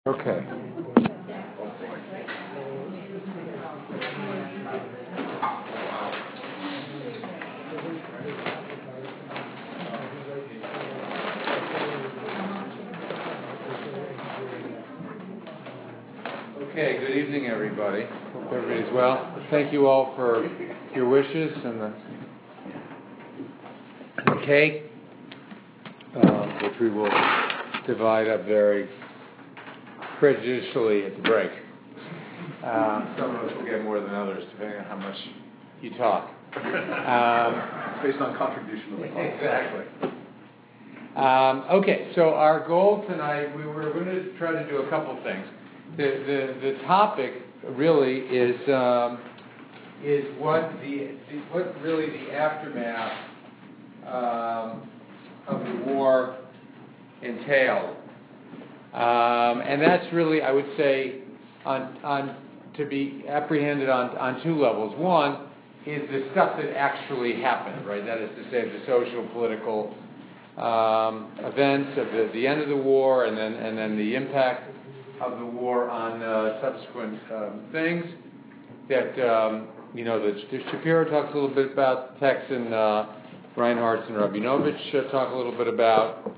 Okay. Okay, good evening, everybody. Hope everybody's well. Thank you all for your wishes and the cake, which we will divide up very prejudicially at the break. Some of us will get more than others, depending on how much you talk. It's based on contribution of the class. Exactly. Okay, so our goal tonight, we were going to try to do a couple things. The topic really is what really the aftermath of the war entailed, and that's really, I would say, to be apprehended on two levels. One is the stuff that actually happened, right? That is to say, the social, political events of the end of the war, and then the impact of the war on subsequent things. That that Shapiro talks a little bit about. Tex and Reinhardt and Rabinovich talk a little bit about,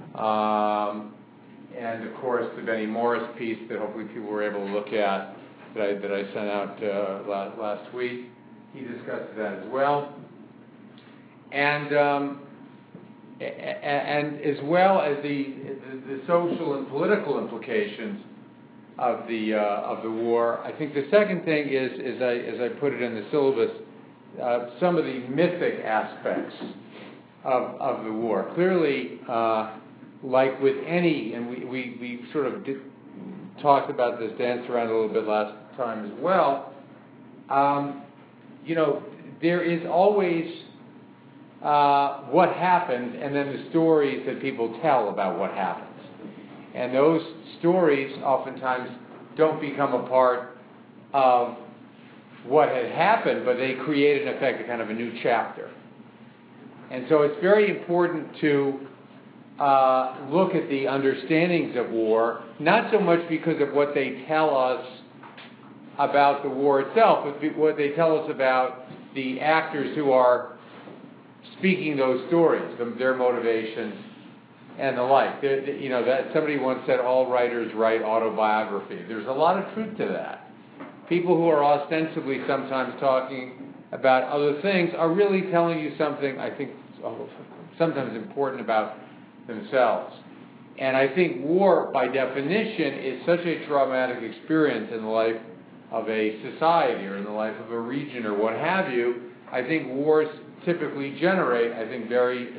and of course the Benny Morris piece that hopefully people were able to look at that I sent out last week. He discusses that as well, and as well as the social and political implications of the war. I think the second thing is, as I put it in the syllabus, some of the mythic aspects of the war. Clearly, like with any, and we sort of talked about this, danced around a little bit last time as well. There is always what happened, and then the stories that people tell about what happens. And those stories oftentimes don't become a part of what had happened, but they create, in effect, a kind of a new chapter. And so it's very important to look at the understandings of war, not so much because of what they tell us about the war itself, but what they tell us about the actors who are speaking those stories, their motivations, and the like. That somebody once said, all writers write autobiography. There's a lot of truth to that. People who are ostensibly sometimes talking about other things are really telling you something, I think, sometimes important about themselves. And I think war, by definition, is such a traumatic experience in the life of a society or in the life of a region or what have you. I think wars typically generate, I think,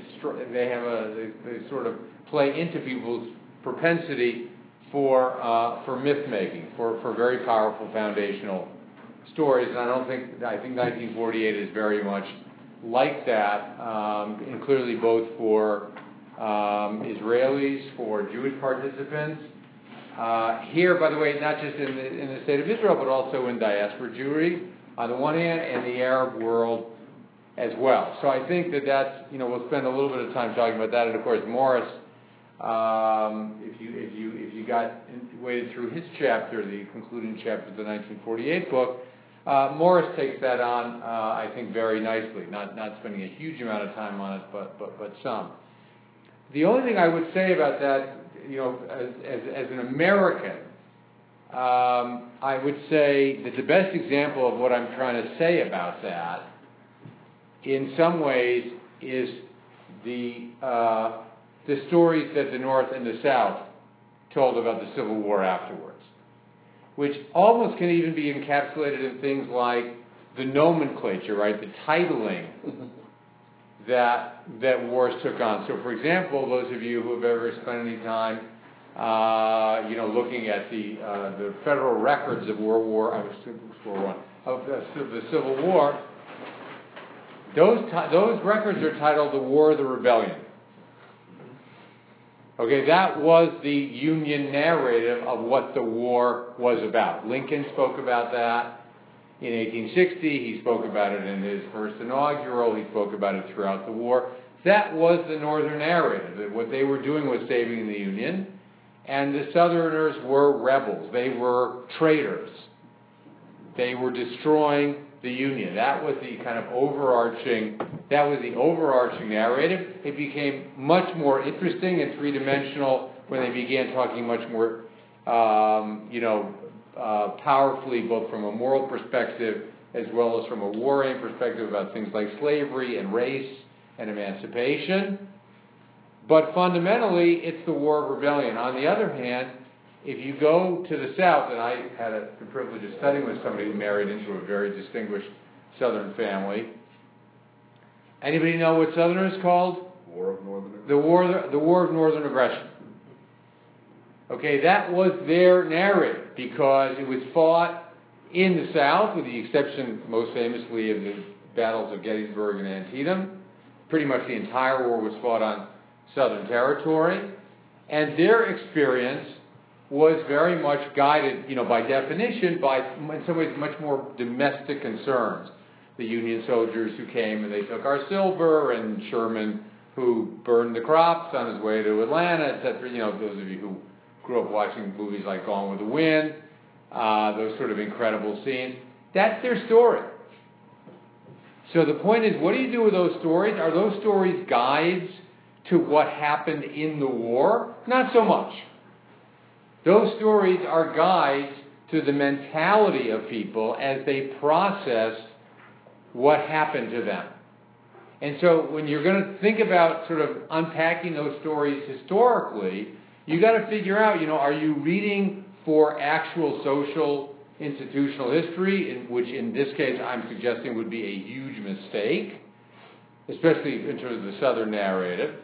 they sort of play into people's propensity for myth making, for very powerful foundational stories. And I think 1948 is very much like that, and clearly both for Israelis, for Jewish participants. Here, by the way, not just in the state of Israel, but also in diaspora Jewry on the one hand, and the Arab world as well. So I think that's, we'll spend a little bit of time talking about that. And of course, Morris, if you waded through his chapter, the concluding chapter of the 1948 book, Morris takes that on, I think, very nicely. Not spending a huge amount of time on it, but some. The only thing I would say about that, as an American, I would say that the best example of what I'm trying to say about that, in some ways, is the stories that the North and the South told about the Civil War afterwards, which almost can even be encapsulated in things like the nomenclature, right, the titling that wars took on. So, for example, those of you who have ever spent any time, looking at the federal records of the Civil War, those records are titled "The War of the Rebellion." Okay, that was the Union narrative of what the war was about. Lincoln spoke about that in 1860. He spoke about it in his first inaugural. He spoke about it throughout the war. That was the Northern narrative, that what they were doing was saving the Union, And the Southerners were rebels. They were traitors. They were destroying the Union. That was the kind of overarching narrative. It became much more interesting and three-dimensional when they began talking much more, powerfully, both from a moral perspective as well as from a war-aim perspective about things like slavery and race and emancipation. But fundamentally, it's the War of Rebellion. On the other hand, if you go to the South, and I had the privilege of studying with somebody who married into a very distinguished Southern family. Anybody know what Southern is called? War of Northern Aggression. The War of Northern Aggression. Okay, that was their narrative because it was fought in the South, with the exception, most famously, of the battles of Gettysburg and Antietam. Pretty much the entire war was fought on Southern territory. And their experience was very much guided, by definition, by, in some ways, much more domestic concerns. The Union soldiers who came and they took our silver, and Sherman who burned the crops on his way to Atlanta, etc. Those of you who grew up watching movies like Gone with the Wind, those sort of incredible scenes. That's their story. So the point is, what do you do with those stories? Are those stories guides to what happened in the war? Not so much. Those stories are guides to the mentality of people as they processed what happened to them. And so when you're going to think about sort of unpacking those stories historically, you got to figure out, are you reading for actual social institutional history, which in this case I'm suggesting would be a huge mistake, especially in terms of the Southern narrative.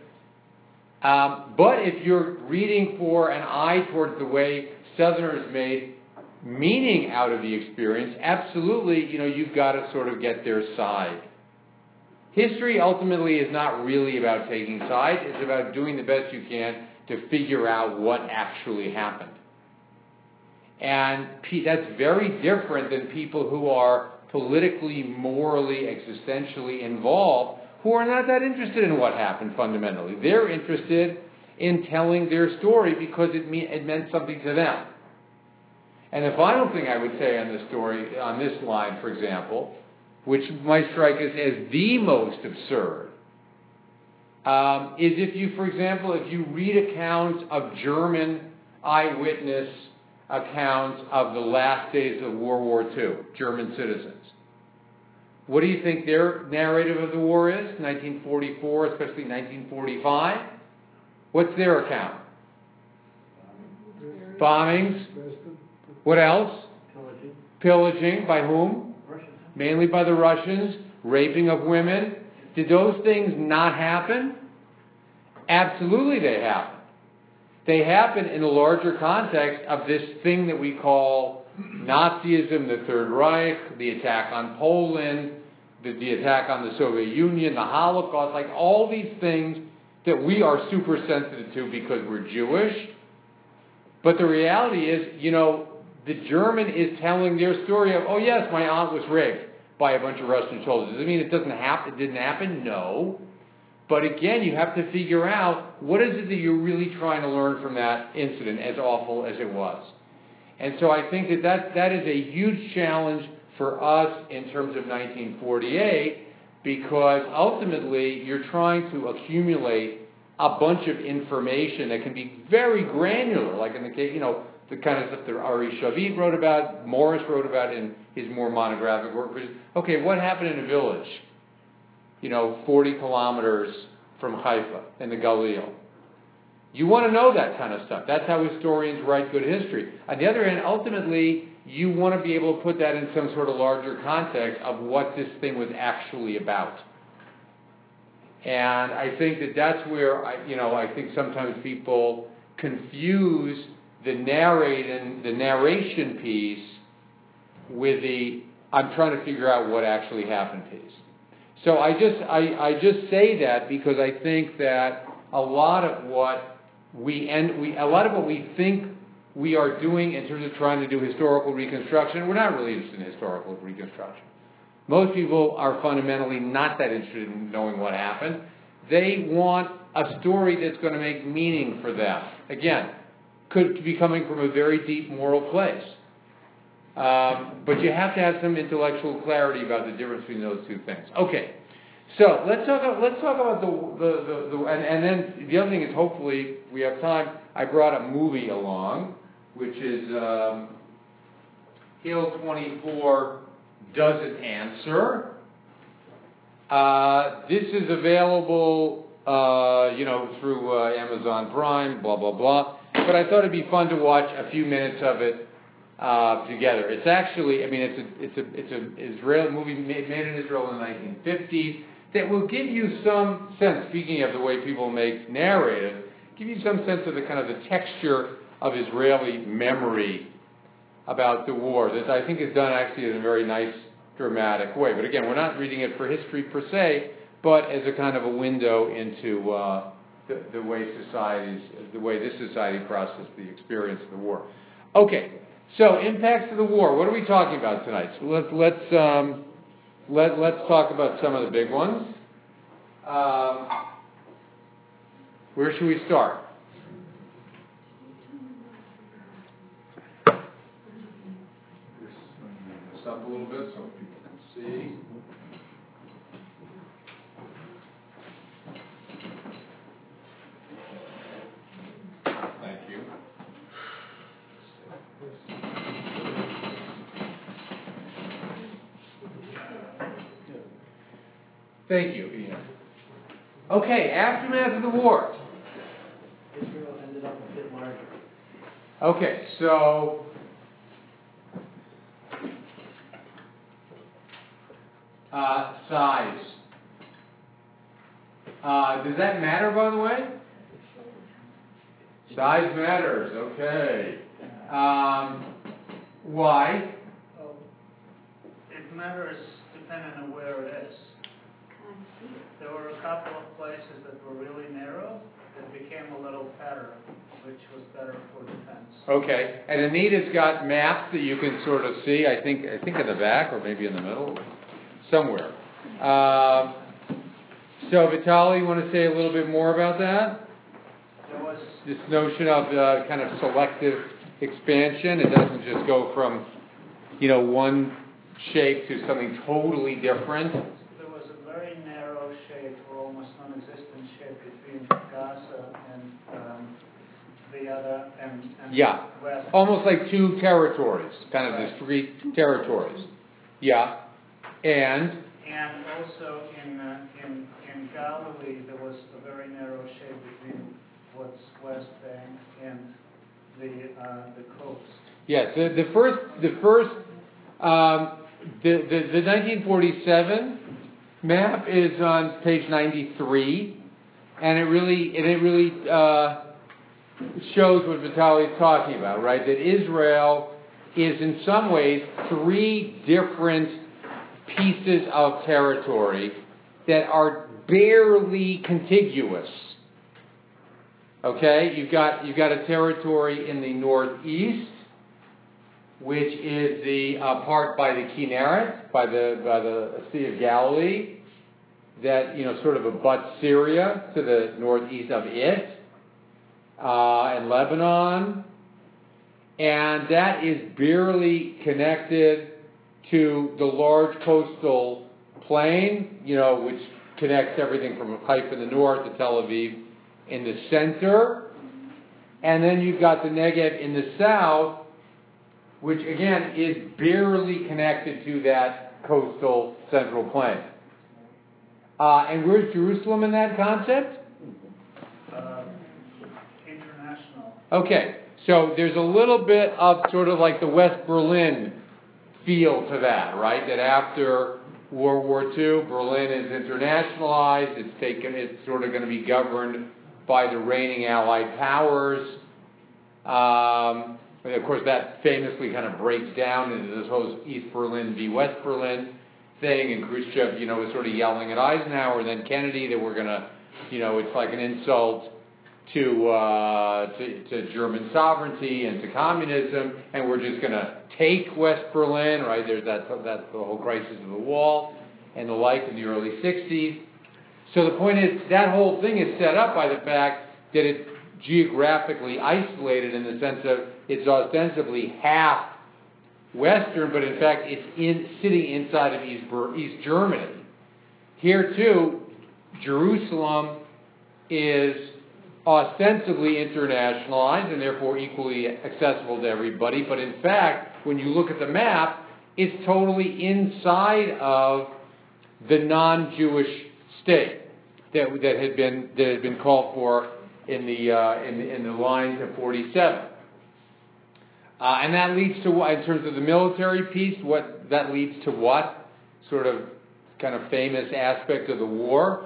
But if you're reading for an eye towards the way Southerners made meaning out of the experience, absolutely, you've got to sort of get their side. History ultimately is not really about taking sides. It's about doing the best you can to figure out what actually happened. And that's very different than people who are politically, morally, existentially involved, who are not that interested in what happened fundamentally. They're interested in telling their story because it meant something to them. And the final thing I would say on this story, on this line, for example, which might strike us as the most absurd, is if you read accounts of German eyewitness accounts of the last days of World War II, German citizens. What do you think their narrative of the war is? 1944, especially 1945. What's their account? Bombings. What else? Pillaging. By whom? Russians. Mainly by the Russians. Raping of women. Did those things not happen? Absolutely they happened. They happen in the larger context of this thing that we call Nazism, the Third Reich, the attack on Poland, the attack on the Soviet Union, the Holocaust, like all these things that we are super sensitive to because we're Jewish. But the reality is, the German is telling their story of, oh yes, my aunt was raped by a bunch of Russian soldiers. Does it mean it didn't happen? No. But again, you have to figure out what is it that you're really trying to learn from that incident, as awful as it was. And so I think that is a huge challenge for us in terms of 1948, because ultimately you're trying to accumulate a bunch of information that can be very granular, like in the case, the kind of stuff that Ari Shavit wrote about, Morris wrote about in his more monographic work. Okay, what happened in a village, 40 kilometers from Haifa in the Galil? You want to know that kind of stuff. That's how historians write good history. On the other hand, ultimately, you want to be able to put that in some sort of larger context of what this thing was actually about. And I think that's where, I think sometimes people confuse the narration piece with the I'm trying to figure out what actually happened piece. So I just say that because I think that a lot of what we think we are doing in terms of trying to do historical reconstruction, we're not really interested in historical reconstruction. Most people are fundamentally not that interested in knowing what happened. They want a story that's going to make meaning for them. Again, could be coming from a very deep moral place. But you have to have some intellectual clarity about the difference between those two things. Okay, so let's talk about and then the other thing is, hopefully we have time. I brought a movie along, which is Hill 24 Doesn't Answer. This is available, through Amazon Prime, blah blah blah. But I thought it'd be fun to watch a few minutes of it together. It's actually, it's an Israeli movie made in Israel in the 1950s that will give you some sense. Speaking of the way people make narrative, give you some sense of the kind of the texture of Israeli memory about the war that I think is done actually in a very nice, dramatic way. But again, we're not reading it for history per se, but as a kind of a window into the way this society processed the experience of the war. Okay, so impacts of the war. What are we talking about tonight? So let's talk about some of the big ones. Where should we start? This up a little bit so people can see. Thank you. Thank you, Ian. Okay, aftermath of the war. Israel ended up a bit larger. Okay, so size. Does that matter, by the way? Size matters. Okay. Why? Well, it matters depending on where it is. There were a couple of places that were really narrow that became a little fatter, which was better for defense. Okay, and Anita's got maps that you can sort of see. I think in the back or maybe in the middle, somewhere. So Vitaly, you want to say a little bit more about that? There was This notion of kind of selective expansion. It doesn't just go from, one shape to something totally different. There was a very narrow shape, or almost non-existent shape, between Gaza and the other and Yeah, West. almost like two territories, kind of discrete territories. Yeah, and also in Galilee there was a very narrow shape between what's West Bank and the coast. yes, the 1947 map is on page 93, and it really shows what Vitaly is talking about, right? That Israel is in some ways three different pieces of territory that are barely contiguous. Okay, you've got a territory in the northeast, which is the part by the Kinneret, by the Sea of Galilee, that sort of abuts Syria to the northeast of it, and Lebanon, and that is barely connected to the large coastal plain, which connects everything from Haifa in the north to Tel Aviv in the center. And then you've got the Negev in the south, which again is barely connected to that coastal central plain. And where's Jerusalem in that concept? International. Okay, so there's a little bit of sort of like the West Berlin feel to that, right? That after World War II, Berlin is internationalized. It's sort of going to be governed by the reigning Allied powers. And of course, that famously kind of breaks down into this whole East Berlin v. West Berlin thing. And Khrushchev, was sort of yelling at Eisenhower and then Kennedy that we're going to, it's like an insult to German sovereignty and to communism, and we're just going to take West Berlin, right? There's that's the whole crisis of the wall and the like in the early 60s. So the point is that whole thing is set up by the fact that geographically isolated in the sense of it's ostensibly half Western, but in fact it's sitting inside of East Germany. Here too, Jerusalem is ostensibly internationalized and therefore equally accessible to everybody, but in fact, when you look at the map, it's totally inside of the non-Jewish state that had been called for in the lines of 47. And that leads to what, in terms of the military piece, what that leads to what sort of kind of famous aspect of the war?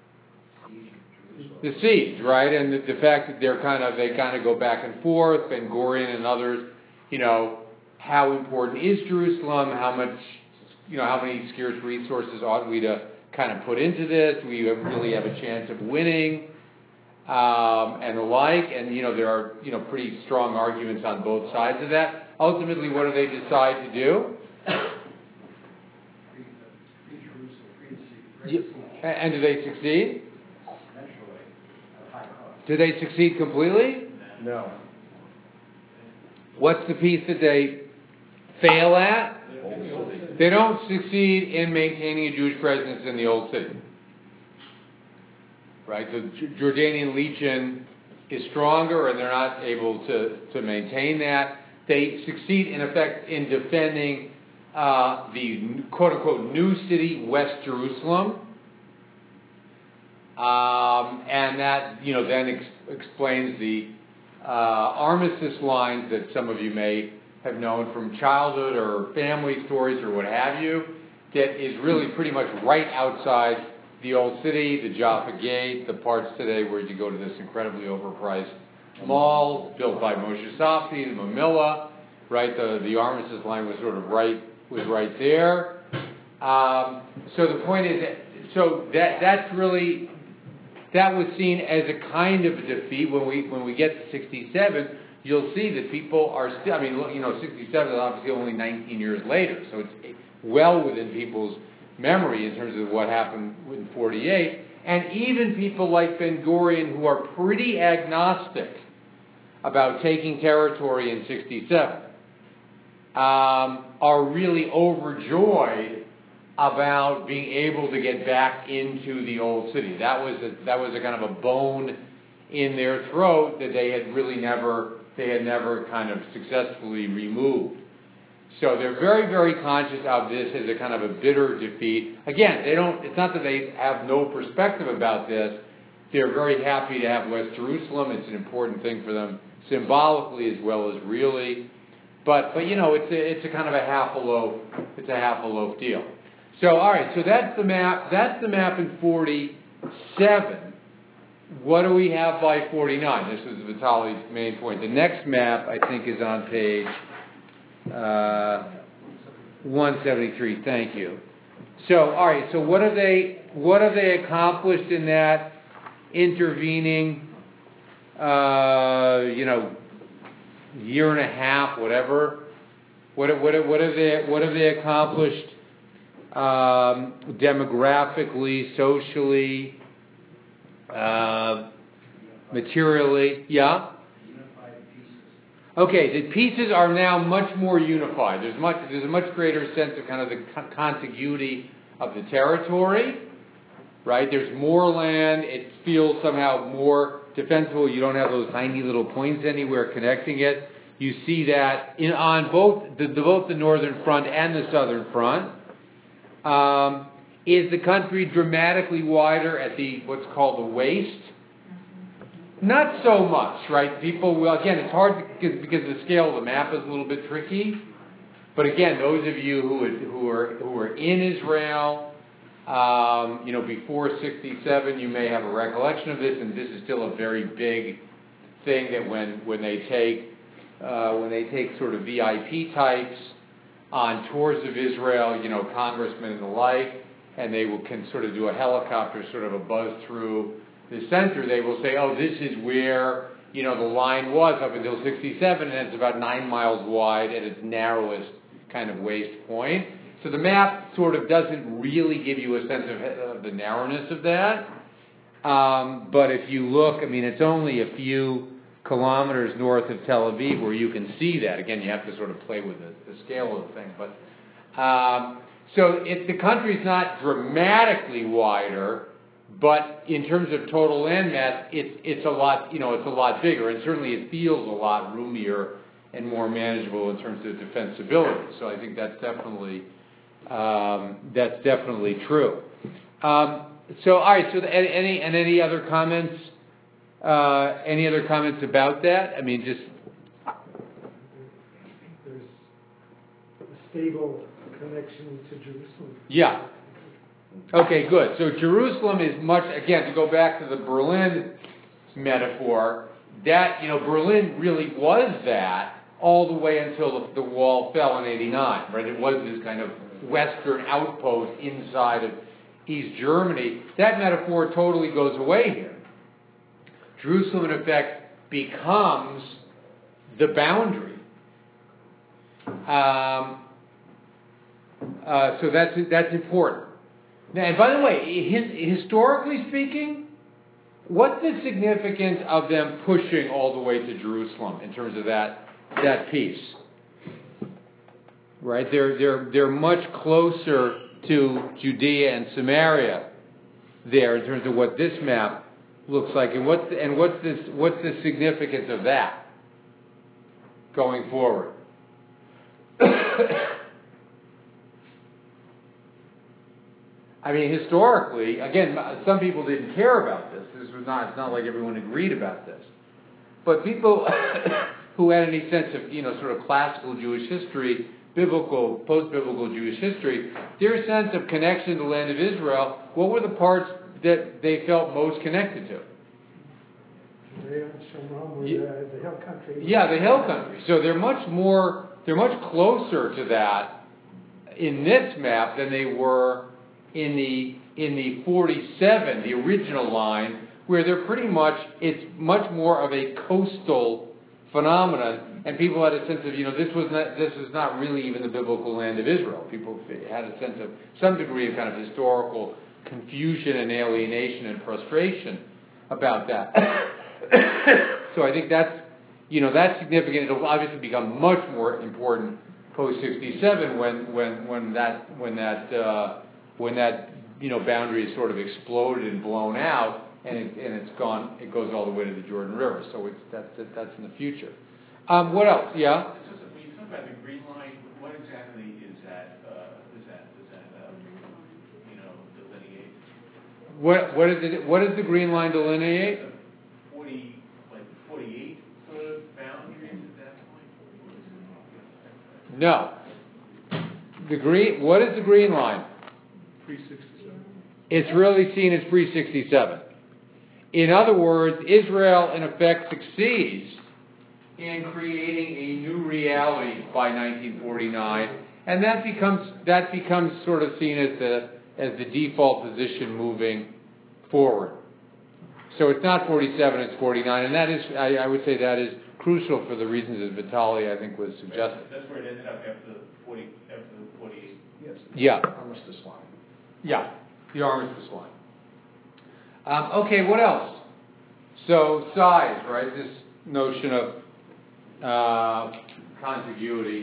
The siege, right? And the fact that they kind of go back and forth, Ben Gurion and others, how important is Jerusalem? How many scarce resources ought we to kind of put into this? Do we really have a chance of winning? And the like, and there are pretty strong arguments on both sides of that. Ultimately, what do they decide to do? And do they succeed? Do they succeed completely? No. What's the piece that they fail at? They don't succeed in maintaining a Jewish presence in the old city. Right, so Jordanian Legion is stronger, and they're not able to maintain that. They succeed, in effect, in defending the quote-unquote new city, West Jerusalem, and that then explains the armistice lines that some of you may have known from childhood or family stories or what have you. That is really pretty much right outside the old city, the Jaffa Gate, the parts today where you go to this incredibly overpriced mall built by Moshe Safdie, the Mamilla, right? The armistice line was sort of right there. So the point is that was seen as a kind of a defeat. When we get to 67, you'll see that people are still. 67 is obviously only 19 years later, so it's well within people's memory in terms of what happened in 48, and even people like Ben Gurion, who are pretty agnostic about taking territory in 67, are really overjoyed about being able to get back into the old city. That was a kind of a bone in their throat that they had never kind of successfully removed. So they're very, very conscious of this as a kind of a bitter defeat. Again, it's not that they have no perspective about this. They're very happy to have West Jerusalem. It's an important thing for them symbolically as well as really. But it's a kind of a half a loaf deal. So all right, so that's the map. That's the map in 47. What do we have by 49? This was Vitaly's main point. The next map, I think, is on page 173. Thank you. So, all right. So, what have they accomplished in that intervening, year and a half, whatever? What have they accomplished demographically, socially, materially? Yeah. Okay, the pieces are now much more unified. There's a much greater sense of kind of the contiguity of the territory, right? There's more land. It feels somehow more defensible. You don't have those tiny little points anywhere connecting it. You see that on both the northern front and the southern front. Is the country dramatically wider at what's called the waist? Not so much, right? Again, it's hard because the scale of the map is a little bit tricky. But again, those of you who are in Israel, before 67, you may have a recollection of this, and this is still a very big thing that when they take sort of VIP types on tours of Israel, congressmen and the like, and they can sort of do a helicopter sort of a buzz through the center, they will say, oh, this is where, the line was up until 67, and it's about 9 miles wide at its narrowest kind of waist point. So the map sort of doesn't really give you a sense of the narrowness of that. But if you look, I mean, it's only a few kilometers north of Tel Aviv where you can see that. Again, you have to sort of play with the scale of the thing. But so the country's not dramatically wider, but in terms of total land mass, it's a lot, it's a lot bigger, and certainly it feels a lot roomier and more manageable in terms of defensibility. So I think that's definitely true. So all right. So any other comments? Any other comments about that? I mean, just there's a stable connection to Jerusalem. Yeah. Okay, good. So Jerusalem is much, again, to go back to the Berlin metaphor, that, Berlin really was that all the way until the wall fell in 89, right? It was this kind of Western outpost inside of East Germany. That metaphor totally goes away here. Jerusalem, in effect, becomes the boundary. So that's important. Now, and by the way, historically speaking, what's the significance of them pushing all the way to Jerusalem in terms of that piece? Right? They're much closer to Judea and Samaria there in terms of what this map looks like, and what's the significance of that going forward? I mean, historically, again, some people didn't care about this. It's not like everyone agreed about this. But people who had any sense of, sort of classical Jewish history, post-biblical Jewish history, their sense of connection to the land of Israel, what were the parts that they felt most connected to? Judea and Shomron were the hill country. Yeah, the hill country. So they're much closer to that in this map than they were in the 47, the original line, where they're it's much more of a coastal phenomenon, and people had a sense of, this is not really even the biblical land of Israel. People had a sense of some degree of kind of historical confusion and alienation and frustration about that. So I think that's significant. It'll obviously become much more important post 67 when that boundary is sort of exploded and blown out, and it's gone. It goes all the way to the Jordan River. So that's in the future. What else? Yeah. When you talk about the Green Line, what exactly is that? Delineate? What does the Green Line delineate? 48 sort of boundaries at that point. No. What is the Green Line? Pre-67. It's really seen as pre-67. In other words, Israel, in effect, succeeds in creating a new reality by 1949, and that becomes sort of seen as the default position moving forward. So it's not 47, it's 49, and that is, I would say, that is crucial for the reasons that Vitaly, I think, was suggesting. That's where it ended up after the 48. Yes. Yeah. Armistice line. Yeah, the armistice line. Okay, what else? So size, right? This notion of contiguity.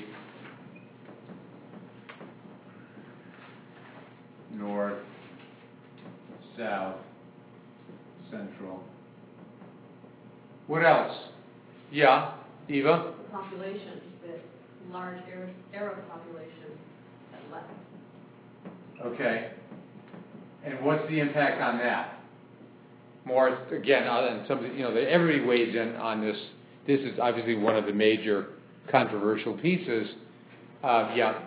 North, south, central. What else? Yeah, Eva? The population, the large Arab population that left. Okay. And what's the impact on that? More, again, and everybody weighs in on this. This is obviously one of the major controversial pieces. Yeah.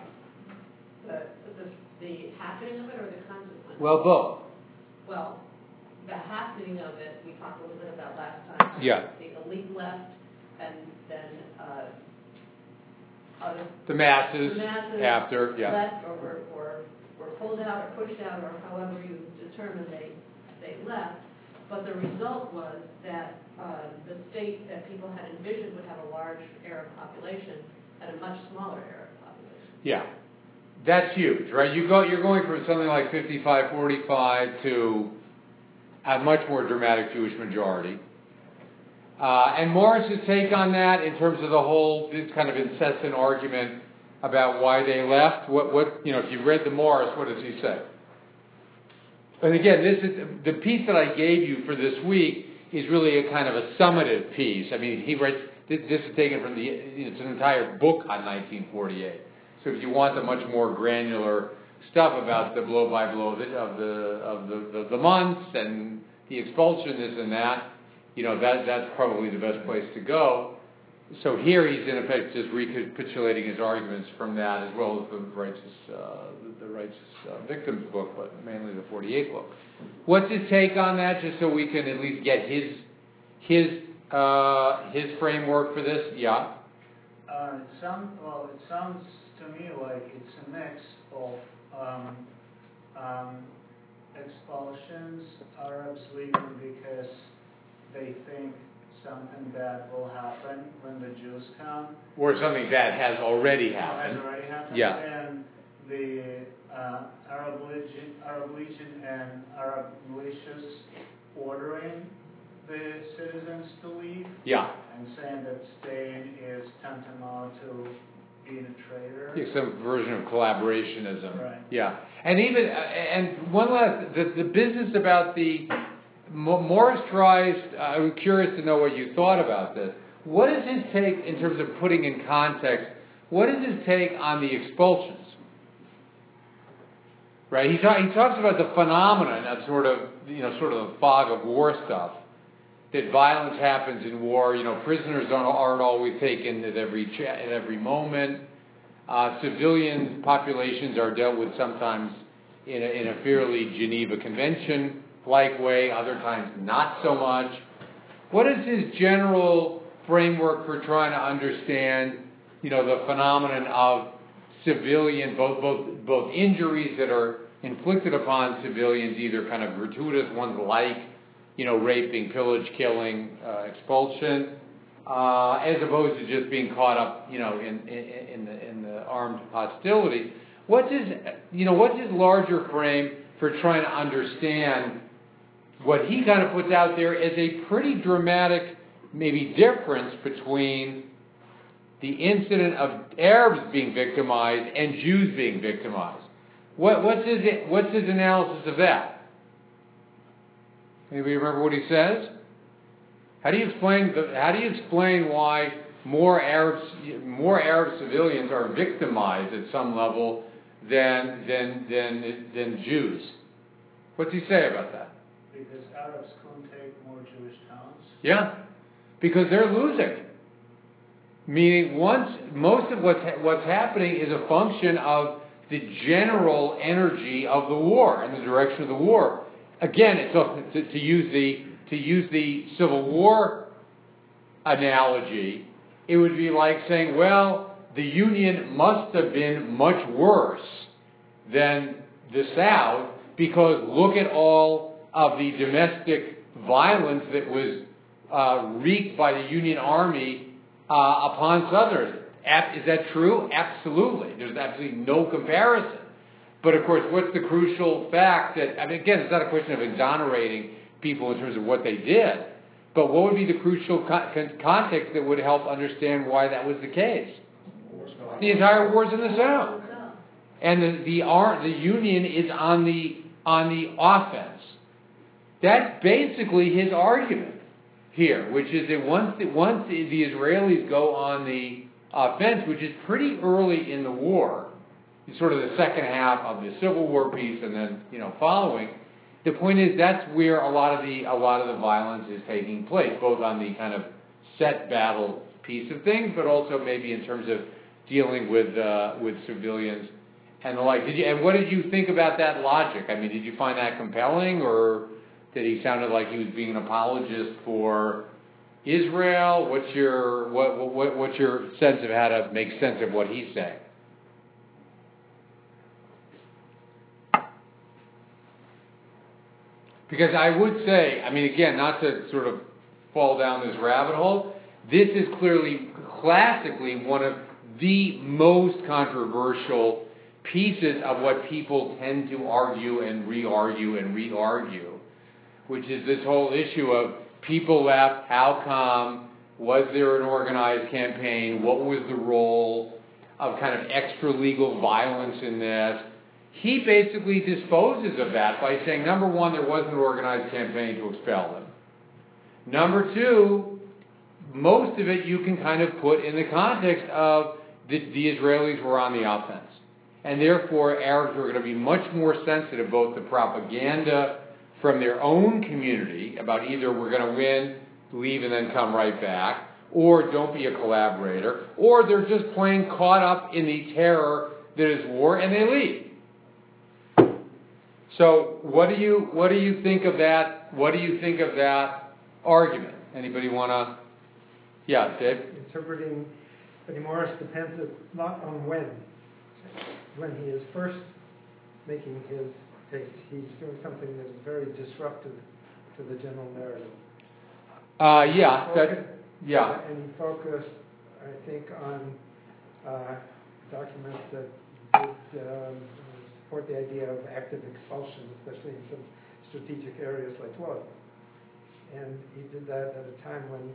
The happening of it or the consequence? Well, both. Well, the happening of it, we talked a little bit about last time. Yeah. The elite left, and then other... The masses after, yeah. left or were pulled out or pushed out or however you determine they left. But the result was that the state that people had envisioned would have a large Arab population had a much smaller Arab population. Yeah. That's huge, right? You're going from something like 55-45 to a much more dramatic Jewish majority. And Morris's take on that, in terms of the whole this kind of incessant argument about why they left. What if you've read the Morris, what does he say? And again, this is the piece that I gave you for this week is really a kind of a summative piece. I mean, he writes. This is taken from it's an entire book on 1948. So if you want the much more granular stuff about the blow by blow of the months and the expulsion, this and that, that's probably the best place to go. So here he's in effect just recapitulating his arguments from that, as well as the Righteous Victims book, but mainly the 48 book. What's his take on that? Just so we can at least get his framework for this. Yeah. It sounds to me like it's a mix of expulsions, Arabs leaving because they think something bad will happen when the Jews come. Or something bad has already happened. Has already happened. Yeah. And the Arab Legion and Arab militias ordering the citizens to leave. Yeah. And saying that staying is tantamount to being a traitor. Yeah, some version of collaborationism. Right. Yeah. And one last, the business about the Morris tries, I'm curious to know what you thought about this. What is his take in terms of putting in context, what is his take on the expulsions? Right? He talks about the phenomenon of sort of the fog of war stuff, that violence happens in war. Prisoners aren't always taken at every moment. Civilian populations are dealt with sometimes in a fairly Geneva Convention-like way, other times not so much. What is his general framework for trying to understand, the phenomenon of civilian, both injuries that are inflicted upon civilians, either kind of gratuitous ones like, raping, pillage, killing, expulsion, as opposed to just being caught up, in the armed hostility. What's his larger frame for trying to understand what he kind of puts out there as a pretty dramatic, maybe difference between the incident of Arabs being victimized and Jews being victimized? What's his analysis of that? Anybody remember what he says? How do you explain why more Arab civilians are victimized at some level than Jews? What's he say about that? Because Arabs couldn't take more Jewish towns. Yeah, because they're losing. Meaning, most of what's happening is a function of the general energy of the war and the direction of the war. Again, it's to use the Civil War analogy, it would be like saying, well, the Union must have been much worse than the South because look at all of the domestic violence that was wreaked by the Union Army upon Southerners. Is that true? Absolutely. There's absolutely no comparison. But of course, what's the crucial fact that, again, it's not a question of exonerating people in terms of what they did, but what would be the crucial context that would help understand why that was the case? The entire war's in the South. And the Union is on the offense. That's basically his argument here, which is that once the Israelis go on the offense, which is pretty early in the war, it's sort of the second half of the Civil War piece, and then following. The point is that's where a lot of the violence is taking place, both on the kind of set battle piece of things, but also maybe in terms of dealing with civilians and the like. And what did you think about that logic? I mean, did you find that compelling, or did he sounded like he was being an apologist for Israel? What's your sense of how to make sense of what he's saying? Because I would say, again, not to sort of fall down this rabbit hole, this is classically one of the most controversial pieces of what people tend to argue and re-argue and re-argue, which is this whole issue of people left, how come, was there an organized campaign, what was the role of kind of extra legal violence in this. He basically disposes of that by saying, number one, there wasn't an organized campaign to expel them. Number two, most of it you can kind of put in the context of the Israelis were on the offense. And therefore, Arabs were going to be much more sensitive both to propaganda from their own community about either we're going to win, leave, and then come right back, or don't be a collaborator, or they're just plain caught up in the terror that is war and they leave. So, what do you think of that? What do you think of that argument? Anybody want to? Yeah, Dave. Interpreting Eddie Morris depends a lot on when. When he is first making his case, he's doing something that is very disruptive to the general narrative. Yeah. And he focused, I think, on documents that would support the idea of active expulsion, especially in some strategic areas like Lod. And he did that at a time when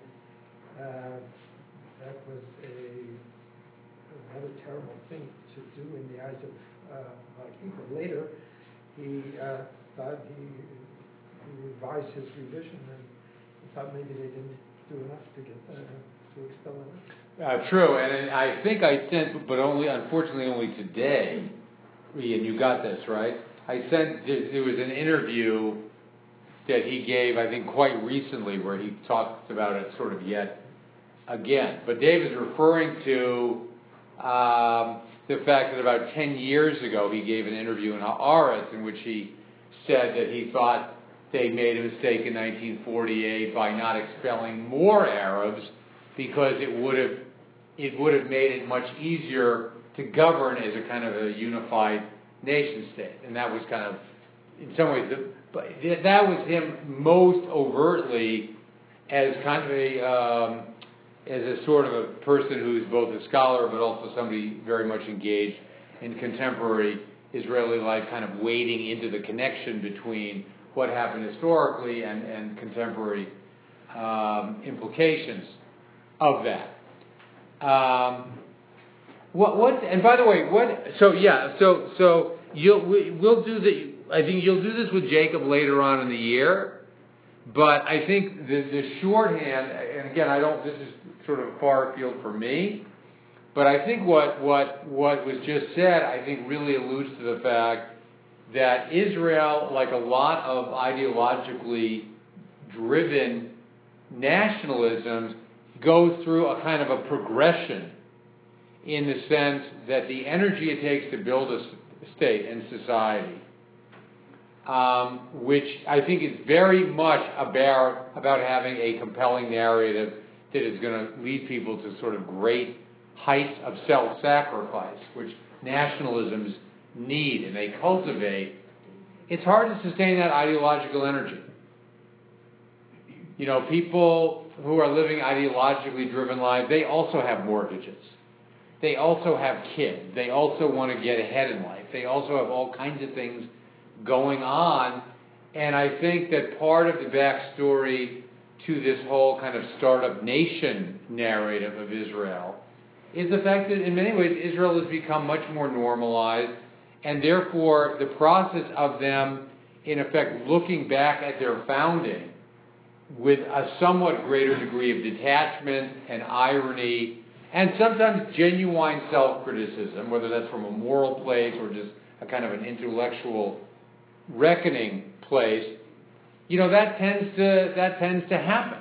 that was a rather terrible thing to do in the eyes of a lot of people. Later, he thought he revised his revision and he thought maybe they didn't do enough to get to expel him. True, and I think I sent, but unfortunately only today, Ian, you got this, right? I sent, there was an interview that he gave, I think quite recently, where he talks about it sort of yet again. But Dave is referring to the fact that about 10 years ago he gave an interview in Haaretz in which he said that he thought they made a mistake in 1948 by not expelling more Arabs because it would have made it much easier to govern as a kind of a unified nation state. And that was kind of, in some ways, that was him most overtly as kind of as a sort of a person who's both a scholar but also somebody very much engaged in contemporary Israeli life, kind of wading into the connection between what happened historically and contemporary implications of that. And by the way, so we'll do the. I think you'll do this with Jacob later on in the year, but I think the shorthand, and again, this is sort of far afield for me, but I think what was just said, I think really alludes to the fact that Israel, like a lot of ideologically driven nationalisms, goes through a kind of a progression in the sense that the energy it takes to build a state and society, which I think is very much about having a compelling narrative that is going to lead people to sort of great heights of self-sacrifice, which nationalisms need and they cultivate. It's hard to sustain that ideological energy. You know, people who are living ideologically driven lives, they also have mortgages. They also have kids. They also want to get ahead in life. They also have all kinds of things going on. And I think that part of the backstory to this whole kind of startup nation narrative of Israel is the fact that in many ways Israel has become much more normalized, and therefore the process of them in effect looking back at their founding with a somewhat greater degree of detachment and irony and sometimes genuine self-criticism, whether that's from a moral place or just a kind of an intellectual reckoning place, you know, that tends to happen.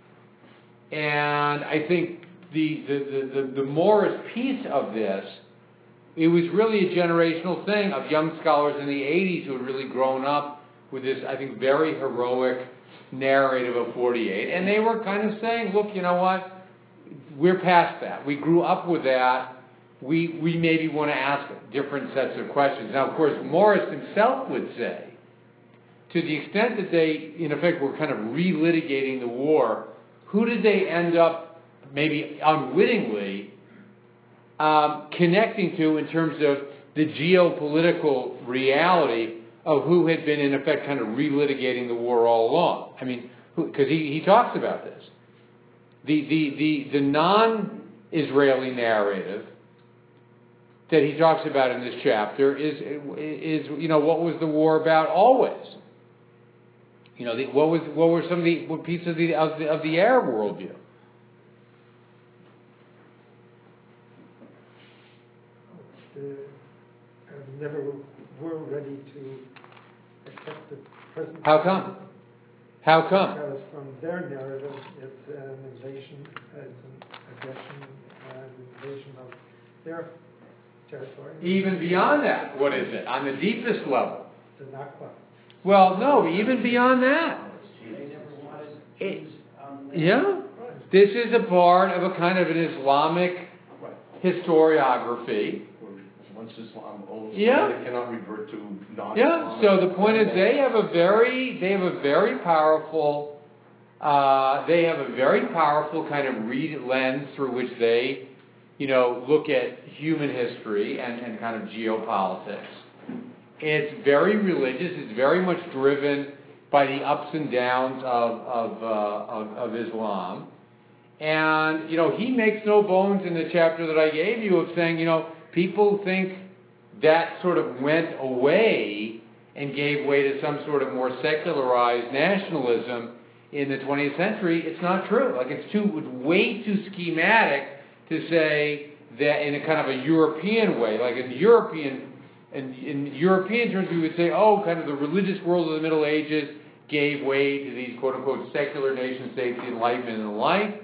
And I think the Morris piece of this, it was really a generational thing of young scholars in the 80s who had really grown up with this, I think, very heroic narrative of 48. And they were kind of saying, look, you know what? We're past that. We grew up with that. We maybe want to ask different sets of questions. Now, of course, Morris himself would say, to the extent that they, in effect, were kind of relitigating the war, who did they end up, maybe unwittingly, connecting to in terms of the geopolitical reality who had been, in effect, kind of relitigating the war all along. I mean, because he talks about this. The non-Israeli narrative that he talks about in this chapter is what was the war about always? What were some of the pieces of the Arab worldview? Never were ready to accept the present. How come? How come? Because from their narrative, it's an invasion, it's an aggression, an invasion of their territory. Even beyond that, what is it? On the deepest level? The Nakba. Well, no, even beyond that. Yeah. This is a part of a kind of an Islamic historiography. Once Islam owns, Yeah. it cannot revert to non-Islamic. Yeah. So the point is, they have a very powerful kind of lens through which they, look at human history and kind of geopolitics. It's very religious. It's very much driven by the ups and downs of Islam. And, he makes no bones in the chapter that I gave you of saying, people think that sort of went away and gave way to some sort of more secularized nationalism in the 20th century. It's not true. Like, it's way too schematic to say that in a kind of a European way. Like in European terms, we would say, kind of the religious world of the Middle Ages gave way to these quote-unquote secular nation-states, the Enlightenment and the like,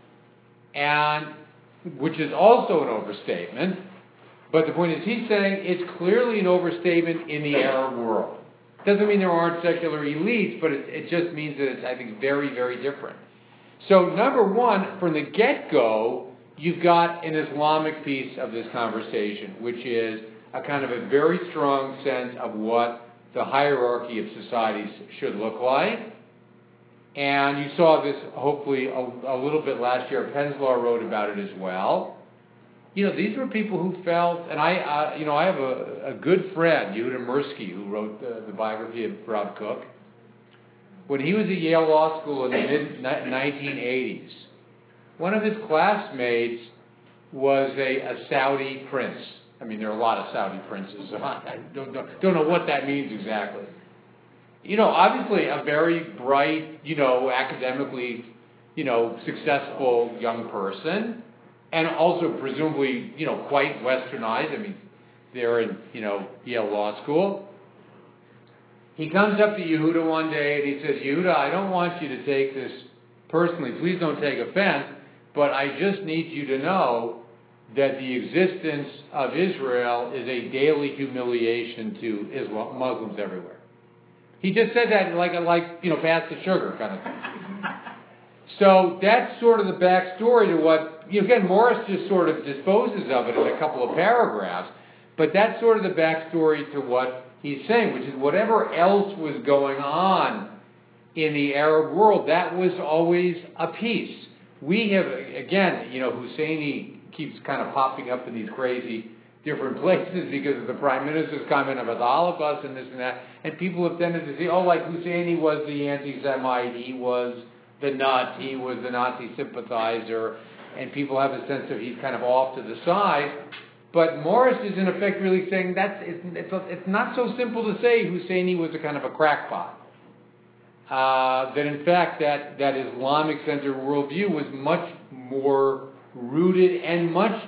and which is also an overstatement. But the point is, he's saying it's clearly an overstatement in the Arab world. Doesn't mean there aren't secular elites, but it just means that it's, I think, very, very different. So, number one, from the get-go, you've got an Islamic piece of this conversation, which is a kind of a very strong sense of what the hierarchy of societies should look like. And you saw this, hopefully, a little bit last year. Penzlar wrote about it as well. These were people who felt, and I have a good friend, Yehuda Mirsky, who wrote the biography of Rav Kook. When he was at Yale Law School in the mid-1980s, one of his classmates was a Saudi prince. I mean, there are a lot of Saudi princes. So I don't know what that means exactly. Obviously a very bright, academically, successful young person. And also presumably, quite westernized. I mean, they're in, Yale Law School. He comes up to Yehuda one day and he says, Yehuda, I don't want you to take this personally. Please don't take offense. But I just need you to know that the existence of Israel is a daily humiliation to Muslims everywhere. He just said that like pass the sugar kind of thing. So that's sort of the backstory to what, again, Morris just sort of disposes of it in a couple of paragraphs, but that's sort of the backstory to what he's saying, which is whatever else was going on in the Arab world, that was always a piece. We have, again, Husseini keeps kind of popping up in these crazy different places because of the Prime Minister's comment about the Holocaust and this and that, and people have tended to say, like Husseini was the anti-Semite, he was the nut, he was the Nazi sympathizer, and people have a sense of he's kind of off to the side. But Morris is in effect really saying it's not so simple to say Husseini was a kind of a crackpot. That in fact that Islamic-centered worldview was much more rooted and much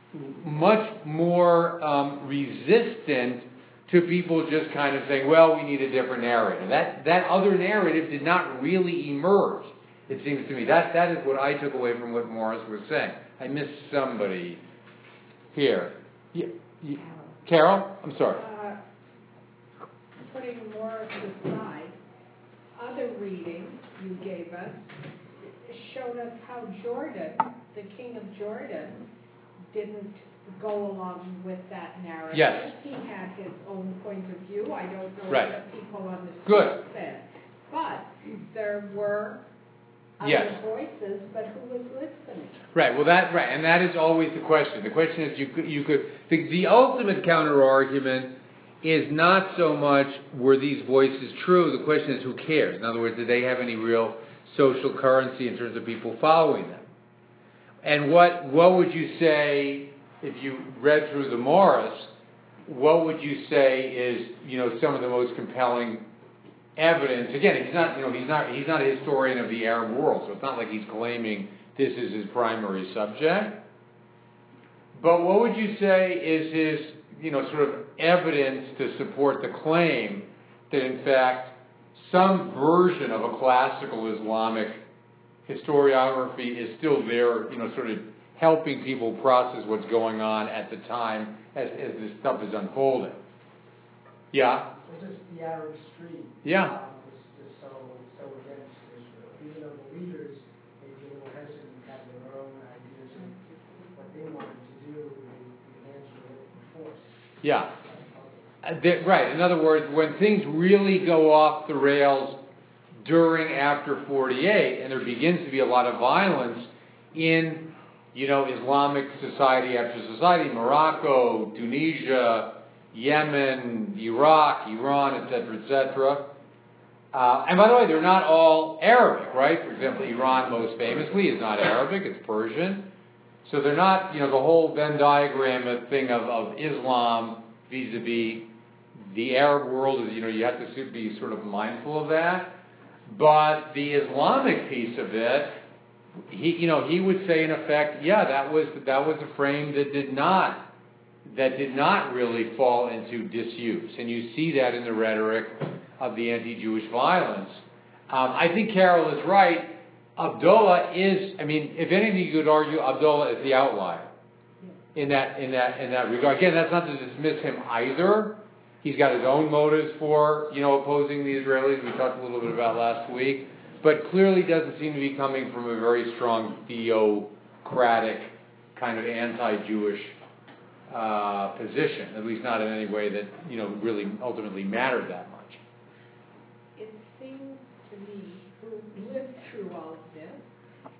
more resistant to people just kind of saying, well, we need a different narrative. That other narrative did not really emerge, it seems to me. That is what I took away from what Morris was saying. I missed somebody here. Carol? I'm sorry. Putting Morris aside, other readings you gave us showed us how Jordan, the king of Jordan, didn't go along with that narrative. Yes. He had his own point of view. I don't know Right. what people on the street Good. said. But there were other Yes. voices, but who was listening? Right. Well, and that is always the question. The question is, you could the ultimate counter argument is not so much were these voices true, the question is who cares? In other words, did they have any real social currency in terms of people following them? And what would you say, if you read through the Morris, what would you say is, some of the most compelling evidence? Again, he's not a historian of the Arab world, so it's not like he's claiming this is his primary subject. But what would you say is his, sort of evidence to support the claim that in fact some version of a classical Islamic historiography is still there, sort of helping people process what's going on at the time as this stuff is unfolding? Yeah? Well, just the Arab Street Yeah. was just so against Israel. Even though the leaders may be a little hesitant, have their own ideas of what they wanted to do, the hands were with force. Yeah. Right. In other words, when things really go off the rails during, after 48, and there begins to be a lot of violence in, Islamic society after society, Morocco, Tunisia, Yemen, Iraq, Iran, etc., etc. And by the way, they're not all Arabic, right? For example, Iran, most famously, is not Arabic, it's Persian. So they're not, the whole Venn diagram thing of Islam vis-a-vis the Arab world is, you have to be sort of mindful of that. But the Islamic piece of it, he would say in effect, yeah, that was a frame that did not really fall into disuse, and you see that in the rhetoric of the anti-Jewish violence. I think Carol is right. Abdullah is, if anything, you could argue Abdullah is the outlier in that regard. Again, that's not to dismiss him either. He's got his own motives for, opposing the Israelis, we talked a little bit about last week, but clearly doesn't seem to be coming from a very strong theocratic kind of anti-Jewish position, at least not in any way that, really ultimately mattered that much. It seems to me, who lived through all of this,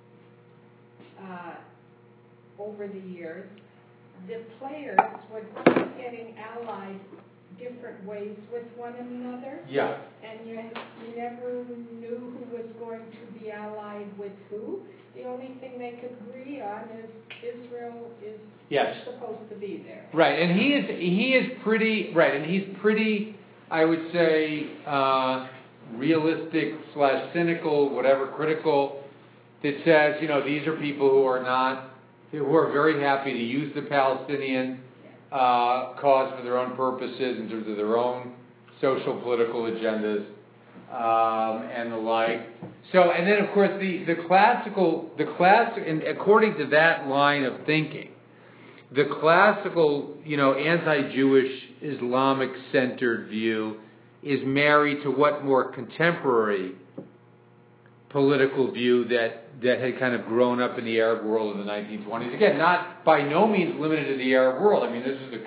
over the years, the players would keep getting allied different ways with one another. Yeah. And you never knew who was going to be allied with who. The only thing they could agree on is Israel is supposed to be there. Right, and he is pretty, right, and he's pretty, I would say, realistic / cynical, whatever, critical, that says, these are people who are very happy to use the Palestinian cause for their own purposes in terms of their own social political agendas and the like. So, and then of course the classical, and according to that line of thinking, the classical, anti-Jewish Islamic-centered view is married to what more contemporary political view that had kind of grown up in the Arab world in the 1920s. Again, not by no means limited to the Arab world. This was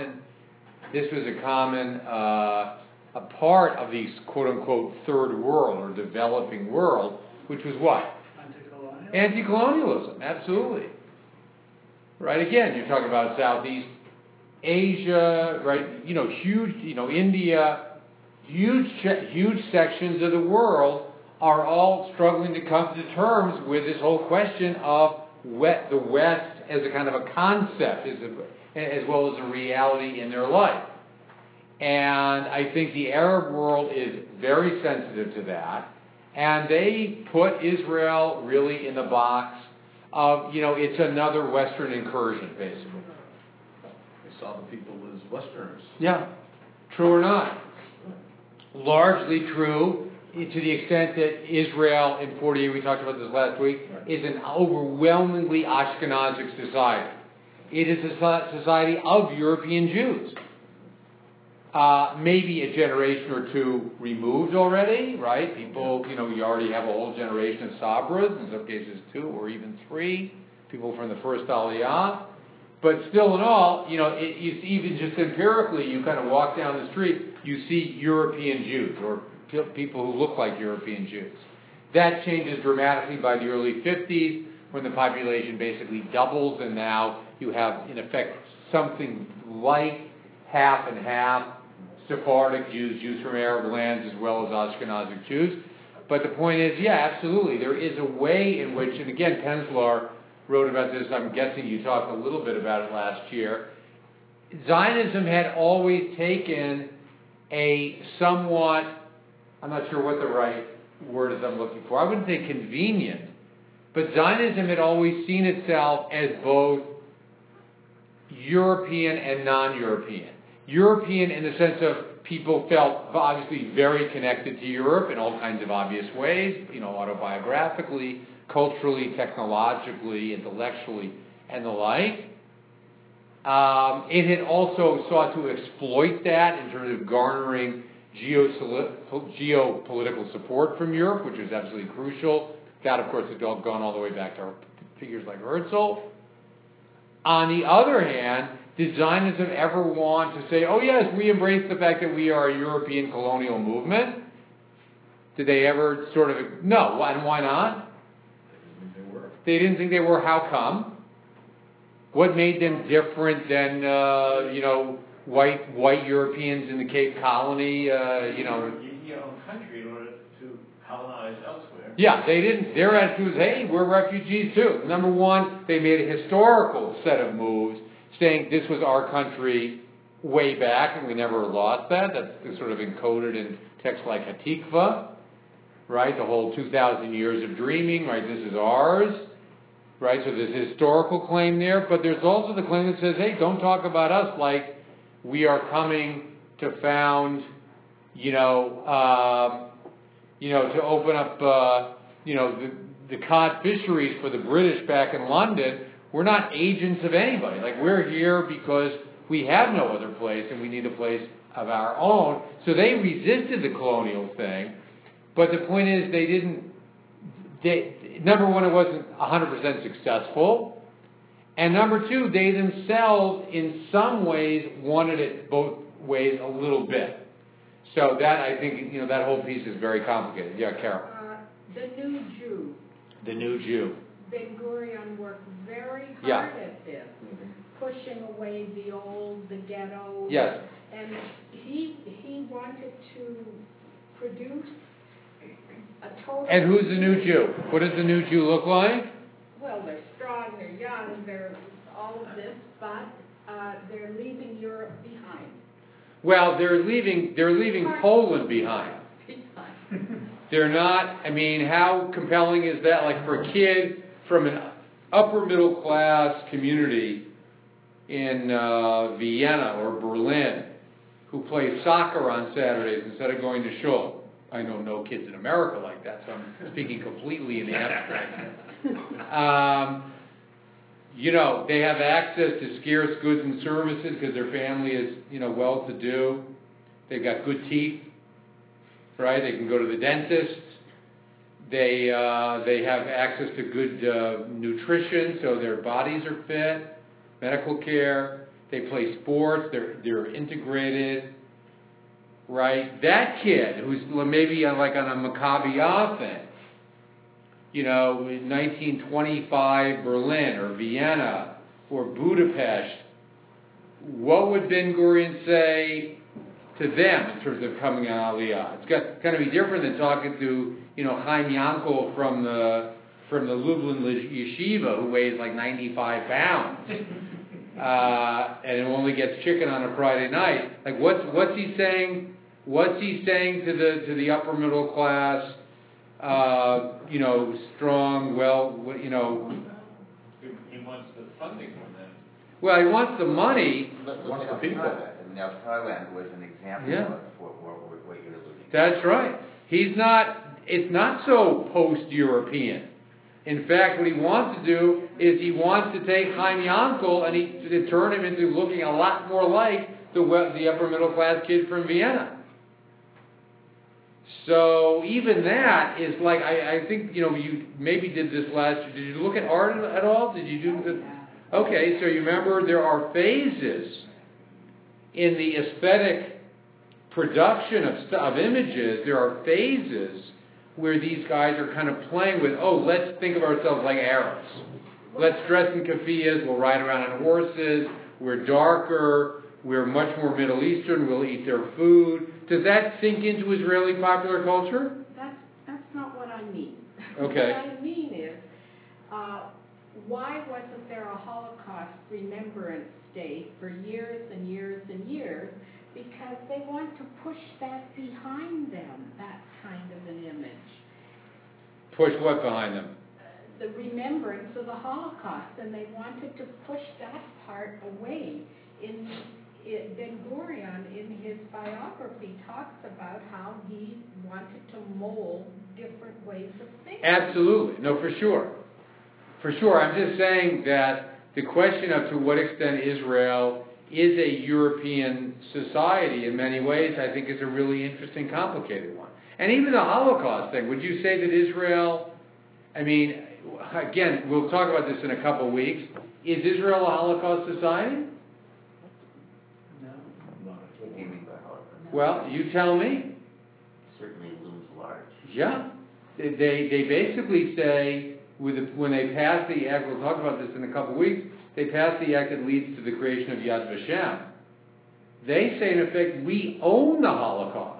a common a part of the quote-unquote third world or developing world, which was what? Anti-colonialism, absolutely. Right, again, you're talking about Southeast Asia, right, huge, India, huge sections of the world are all struggling to come to terms with this whole question of the West as a kind of a concept, as well as a reality in their life. And I think the Arab world is very sensitive to that, and they put Israel really in the box of, it's another Western incursion, basically. They saw the people as Westerners. Yeah, true or not. Largely true, to the extent that Israel in 48, we talked about this last week, is an overwhelmingly Ashkenazic society. It is a society of European Jews. Maybe a generation or two removed already, right? People, you already have a whole generation of Sabras, in some cases 2 or even 3, people from the first Aliyah. But still in all, it's even just empirically, you kind of walk down the street, you see European Jews, or people who look like European Jews. That changes dramatically by the early 50s, when the population basically doubles, and now you have, in effect, something like half and half Sephardic Jews, Jews from Arab lands, as well as Ashkenazic Jews. But the point is, yeah, absolutely, there is a way in which, and again, Penzlar wrote about this, I'm guessing you talked a little bit about it last year. Zionism had always taken a somewhat, I'm not sure what the right word is I'm looking for, I wouldn't say convenient, but Zionism had always seen itself as both European and non-European. European in the sense of people felt obviously very connected to Europe in all kinds of obvious ways, autobiographically, culturally, technologically, intellectually, and the like. It had also sought to exploit that in terms of garnering geopolitical support from Europe, which was absolutely crucial. That, of course, had gone all the way back to figures like Herzl. On the other hand, did Zionism ever want to say, oh yes, we embrace the fact that we are a European colonial movement? Did they ever sort of, no, and why not? They didn't think they were. How come? What made them different than, white Europeans in the Cape Colony, Your own country in order to colonize elsewhere. Yeah, they didn't. Their attitude was, hey, we're refugees too. Number one, they made a historical set of moves saying this was our country way back, and we never lost that. That's sort of encoded in texts like Hatikva, right? The whole 2,000 years of dreaming, right? This is ours, right? So there's a historical claim there, but there's also the claim that says, hey, don't talk about us like we are coming to found, to open up, the cod fisheries for the British back in London. We're not agents of anybody. Like, we're here because we have no other place and we need a place of our own. So they resisted the colonial thing. But the point is, number one, it wasn't 100% successful. And number two, they themselves, in some ways, wanted it both ways a little bit. So that, I think, that whole piece is very complicated. Yeah, Carol. The new Jew. The new Jew. Ben-Gurion worked very hard at this, pushing away the old, the ghetto. Yes. And he wanted to produce a total... And who's the new Jew? What does the new Jew look like? Well, they're strong, they're young, they're all of this, but they're leaving Europe behind. Well, they're leaving Poland behind. They're not, how compelling is that? Like, for a kid from an upper middle class community in Vienna or Berlin who plays soccer on Saturdays instead of going to shul. I know no kids in America like that, so I'm speaking completely in the abstract. They have access to scarce goods and services because their family is, well-to-do. They've got good teeth, right? They can go to the dentist. They have access to good nutrition, so their bodies are fit. Medical care. They play sports. They're integrated, right? That kid who's maybe on a Maccabi offense, in 1925 Berlin or Vienna or Budapest, what would Ben-Gurion say to them in terms of coming on Aliyah? It's going to be different than talking to, Chaim Yankel from the Lublin Yeshiva who weighs like 95 pounds. And who only gets chicken on a Friday night. Like, what's he saying? What's he saying to the upper middle class? Strong, He wants the funding from them. Well, he wants the money. Wants the people. Now, Thailand was an example of what you're alluding to. That's right. It's not so post-European. In fact, what he wants to do is he wants to take Chaim Yankel and to turn him into looking a lot more like the upper middle class kid from Vienna. So even that is like, I think, you maybe did this last year. Did you look at art at all? Did you do the... Okay, so you remember there are phases in the aesthetic production of images. There are phases where these guys are kind of playing with, let's think of ourselves like Arabs. Let's dress in keffiyehs, we'll ride around on horses, we're darker, we're much more Middle Eastern, we'll eat their food. Does that sink into Israeli popular culture? That's not what I mean. Okay. What I mean is, why wasn't there a Holocaust Remembrance Day for years and years and years? Because they want to push that behind them, that kind of an image. Push what behind them? The remembrance of the Holocaust, and they wanted to push that part away. Ben Gurion, in his biography, talks about how he wanted to mold different ways of thinking. Absolutely. No, for sure. For sure. I'm just saying that the question of to what extent Israel is a European society in many ways, I think is a really interesting, complicated one. And even the Holocaust thing, would you say that Israel, I mean, again, we'll talk about this in a couple of weeks, is Israel a Holocaust society? What do you mean by Holocaust? Well, you tell me. Certainly looms large. Yeah. They basically say, when they pass the act, we'll talk about this in a couple of weeks, they pass the act that leads to the creation of Yad Vashem. They say, in effect, we own the Holocaust.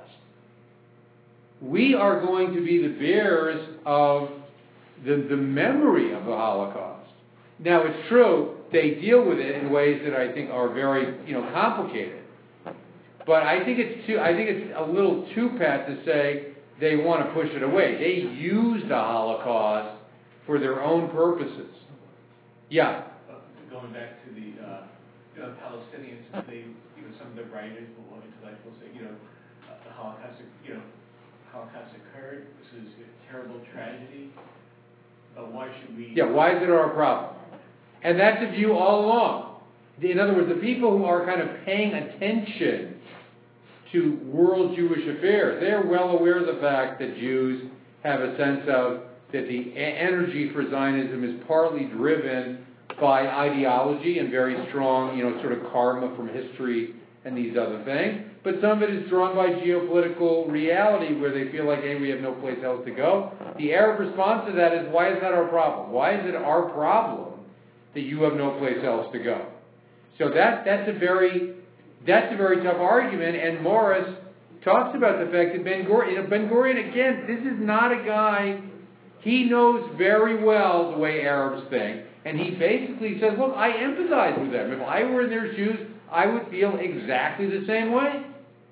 We are going to be the bearers of the memory of the Holocaust. Now, it's true, they deal with it in ways that I think are very, complicated. But I think it's a little too pat to say they want to push it away. They use the Holocaust for their own purposes. Yeah. Going back to the Palestinians, some of the writers or intellectuals say, the Holocaust occurred. This is a terrible tragedy. But why should we? Yeah. Why is it our problem? And that's a view all along. In other words, the people who are kind of paying attention to world Jewish affairs, they're well aware of the fact that Jews have a sense of that the energy for Zionism is partly driven by ideology and very strong, sort of karma from history and these other things. But some of it is drawn by geopolitical reality where they feel like, hey, we have no place else to go. The Arab response to that is, why is that our problem? Why is it our problem that you have no place else to go? So that's a very tough argument, and Morris talks about the fact that Ben Gurion, again, this is not a guy, he knows very well the way Arabs think, and he basically says, look, I empathize with them. If I were in their shoes, I would feel exactly the same way.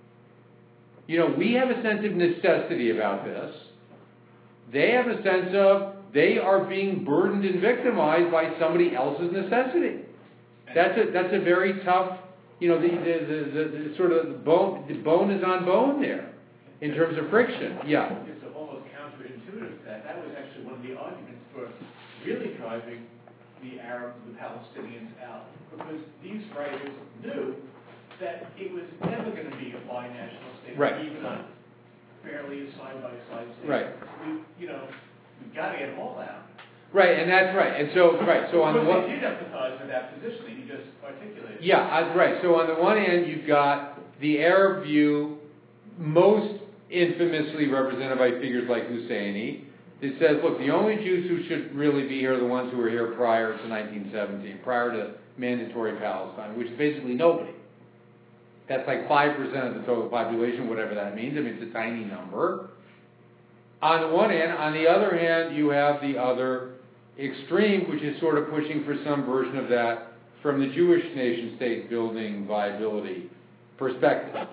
We have a sense of necessity about this. They have a sense of they are being burdened and victimized by somebody else's necessity. That's a very tough, the sort of the bone is on bone there in terms of friction. Yeah. It's almost counterintuitive that was actually one of the arguments for really driving the Arabs and the Palestinians out, because these writers knew that it was never going to be a binational state, right, even on fairly side-by-side states. Right. We've got to get them all out. Right, and that's right. And so on the one, they did empathize with that position that you just articulated. Yeah, right. So on the one hand, you've got the Arab view, most infamously represented by figures like Husseini, that says, look, the only Jews who should really be here are the ones who were here prior to 1917, prior to mandatory Palestine, which is basically nobody. That's like 5% of the total population, whatever that means. I mean, it's a tiny number. On the one hand. On the other hand, you have the other extreme, which is sort of pushing for some version of that from the Jewish nation-state building viability perspective.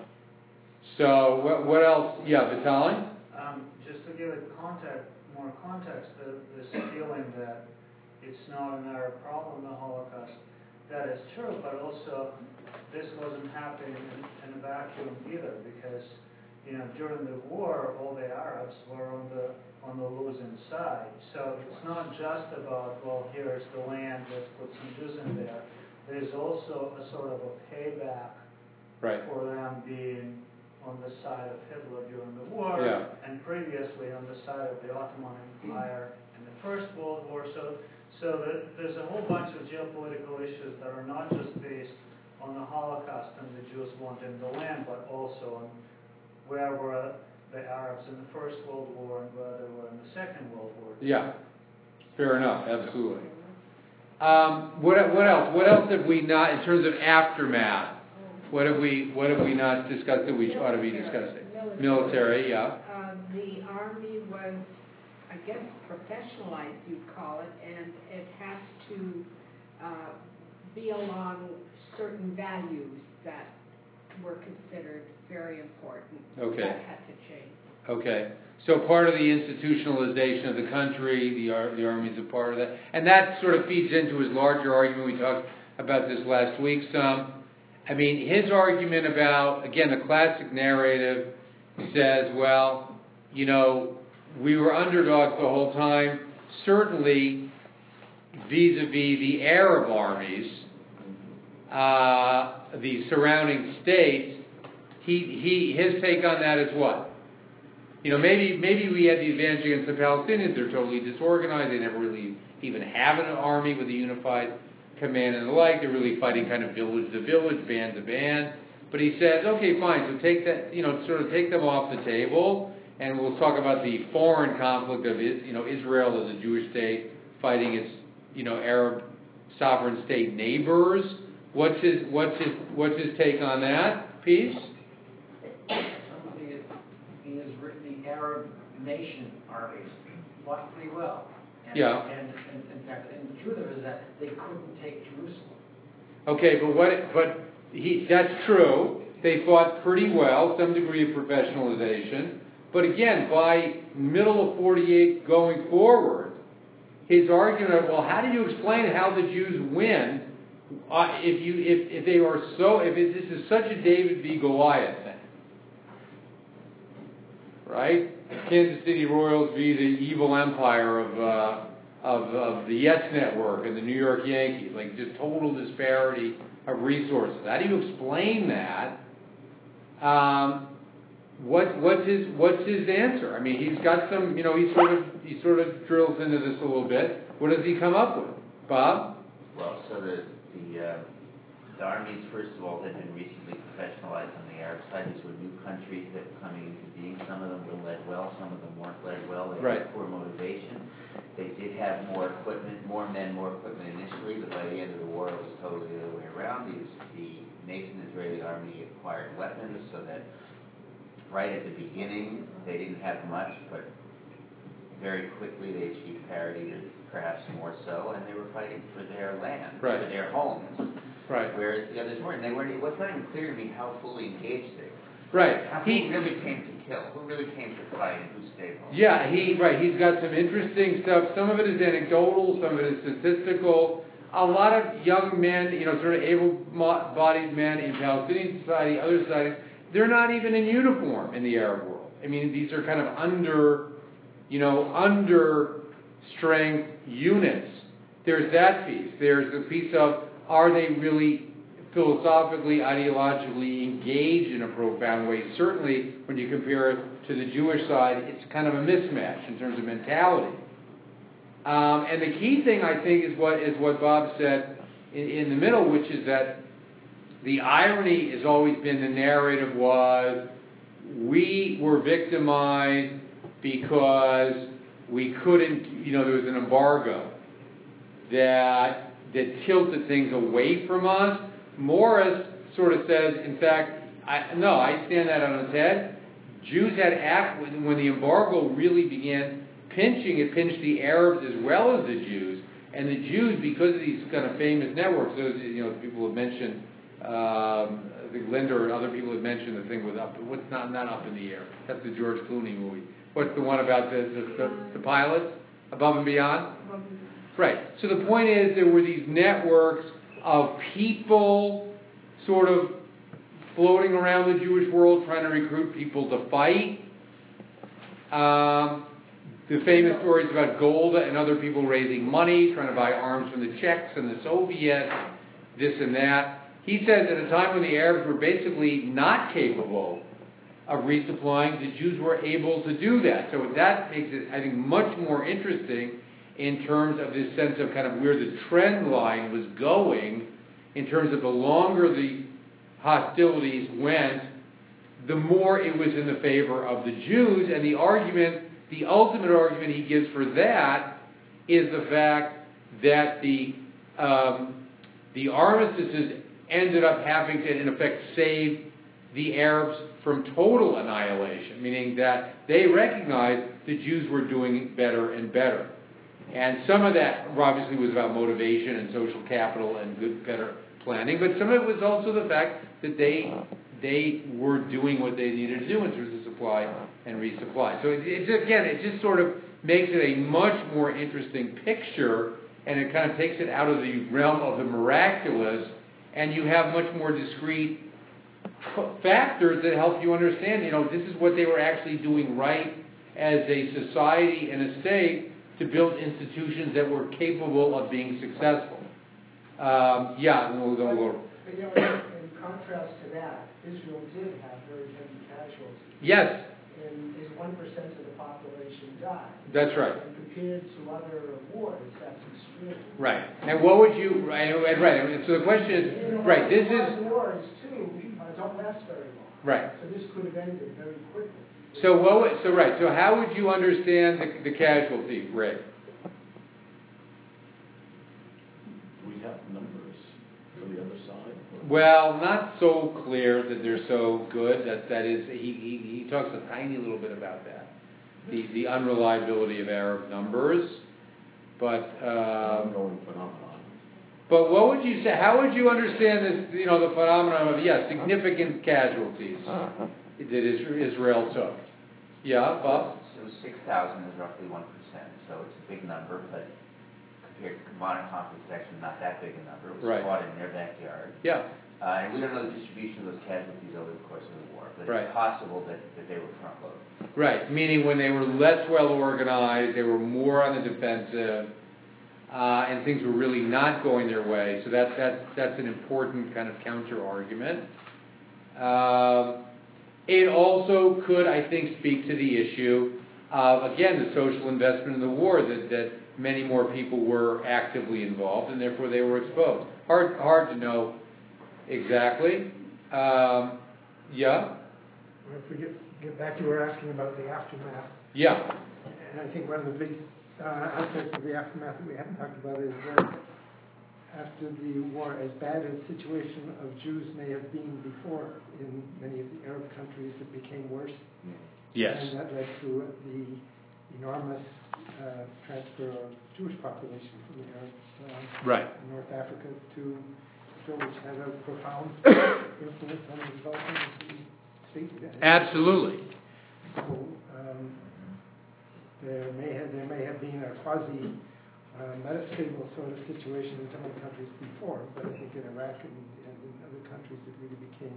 So what else? Yeah, Vitaly? Just to give it more context, this feeling that it's not an Arab problem, the Holocaust, that is true, but also this wasn't happening in a vacuum either, because during the war, all the Arabs were on the losing side. So it's not just about, well, here's the land, let's put some Jews in there. There's also a sort of a payback for them being on the side of Hitler during the war, and previously on the side of the Ottoman Empire in the First World War. So there's a whole bunch of geopolitical issues that are not just based on the Holocaust and the Jews wanting the land, but also on where were the Arabs in the First World War and where they were in the Second World War. Yeah, fair enough, absolutely. What else? What else have we not, in terms of aftermath? What have we not discussed that we ought to be discussing? Military, yeah. The Army was, I guess, professionalized, you'd call it, and it has to be along certain values that were considered very important. Okay. That had to change. Okay. So part of the institutionalization of the country, the Army's a part of that. And that sort of feeds into his larger argument. We talked about this last week some. I mean, his argument about, again, the classic narrative says, well, you know, we were underdogs the whole time. Certainly, vis-a-vis the Arab armies, the surrounding states, his take on that is what? You know, maybe we had the advantage against the Palestinians. They're totally disorganized. They never really even have an army with a unified command and the like. They're really fighting kind of village to village, band to band. But he says, okay, fine. So take that, you know, sort of take them off the table, and we'll talk about the foreign conflict of, you know, Israel as a Jewish state fighting its, you know, Arab sovereign state neighbors. What's his take on that piece? The Arab nation armies fought pretty well. And, Yeah. And in fact, and the truth of it is that they couldn't take Jerusalem. Okay, that's true. They fought pretty well, some degree of professionalization. But again, by middle of 48 going forward, his argument, well, how do you explain how the Jews win if this is such a David v. Goliath thing? Right? Kansas City Royals v. the evil empire of the Yes Network and the New York Yankees, like just total disparity of resources. How do you explain that? What's his answer? I mean, he's got some, you know, he sort of drills into this a little bit. What does he come up with, Bob? Well, so the armies, first of all, had been recently professionalized on the Arab side. These were new countries that were coming into being. Some of them were led well, some of them weren't led well. They had poor motivation. They did have more equipment, more men, more equipment initially, but by the end of the war, it was totally the other way around. The nascent Israeli army acquired weapons so that right at the beginning, they didn't have much, but very quickly they achieved parity, and perhaps more so, and they were fighting for their land, for their homes. Right. Whereas the others weren't. It was not even clear to me how fully engaged they were. Right. Who really came to kill? Who really came to fight? And who stayed home? Yeah, he's got some interesting stuff. Some of it is anecdotal, some of it is statistical. A lot of young men, you know, sort of able-bodied men in Palestinian society, other societies, they're not even in uniform in the Arab world. I mean, these are kind of under-strength units. There's that piece. There's the piece of, are they really philosophically, ideologically engaged in a profound way? Certainly, when you compare it to the Jewish side, it's kind of a mismatch in terms of mentality. And the key thing, I think, is what Bob said in the middle, which is that the irony has always been, the narrative was, we were victimized because we couldn't, you know, there was an embargo that tilted things away from us. Morris sort of says, in fact, I stand that on its head. Jews had when the embargo really began pinching, it pinched the Arabs as well as the Jews. And the Jews, because of these kind of famous networks, those, you know, people have mentioned, I think Linda and other people have mentioned the thing with what's not up in the air. That's the George Clooney movie. What's the one about the pilots? Above and Beyond? Right. So the point is, there were these networks of people sort of floating around the Jewish world trying to recruit people to fight. The famous stories about Golda and other people raising money, trying to buy arms from the Czechs and the Soviets, this and that. He says at a time when the Arabs were basically not capable of resupplying, the Jews were able to do that. So that makes it, I think, much more interesting in terms of this sense of kind of where the trend line was going, in terms of the longer the hostilities went, the more it was in the favor of the Jews. And the ultimate argument he gives for that is the fact that the armistices ended up having to, in effect, save the Arabs from total annihilation, meaning that they recognized the Jews were doing better and better. And some of that obviously was about motivation and social capital and good, better planning, but some of it was also the fact that they were doing what they needed to do in terms of supply and resupply. So it just sort of makes it a much more interesting picture, and it kind of takes it out of the realm of the miraculous, and you have much more discrete factors that help you understand, this is what they were actually doing right as a society and a state to build institutions that were capable of being successful. But, in contrast to that, Israel did have very heavy casualties. Yes. And 1% of the population died. That's right. And compared to other wars, that's extreme. Right. And what would you, right, so the question is, right, this is... Wars, too, don't last very long. Right. So this could have ended very quickly. So how would you understand the casualty rate? We have numbers for the other side. Well, not so clear that they're so good. That is, he talks a tiny little bit about that, the unreliability of Arab numbers, but Ongoing phenomenon. But what would you say? How would you understand this? The phenomenon of significant casualties that Israel took. Yeah, Bob. So 6,000 is roughly 1%. So it's a big number, but compared to modern conflicts, it's actually not that big a number. It was fought in their backyard. Yeah. And we don't know the distribution of those casualties over the course of the war, but Right. it's possible that they were front loaded. Right, meaning when they were less well organized, they were more on the defensive, and things were really not going their way. So that's an important kind of counter argument. It also could, I think, speak to the issue of, again, the social investment in the war, that many more people were actively involved, and therefore they were exposed. Hard to know exactly. Yeah? If we get back to what you were asking about the aftermath. Yeah. And I think one of the big aspects of the aftermath that we haven't talked about is that after the war, as bad a situation of Jews may have been before in many of the Arab countries, it became worse. Yes. And that led to the enormous transfer of Jewish population from the Arab North Africa to Israel, which had a profound influence on the development of the state. Absolutely. So there may have been a quasi metastable sort of situation in some of the countries before, but I think in Iraq and in other countries it really became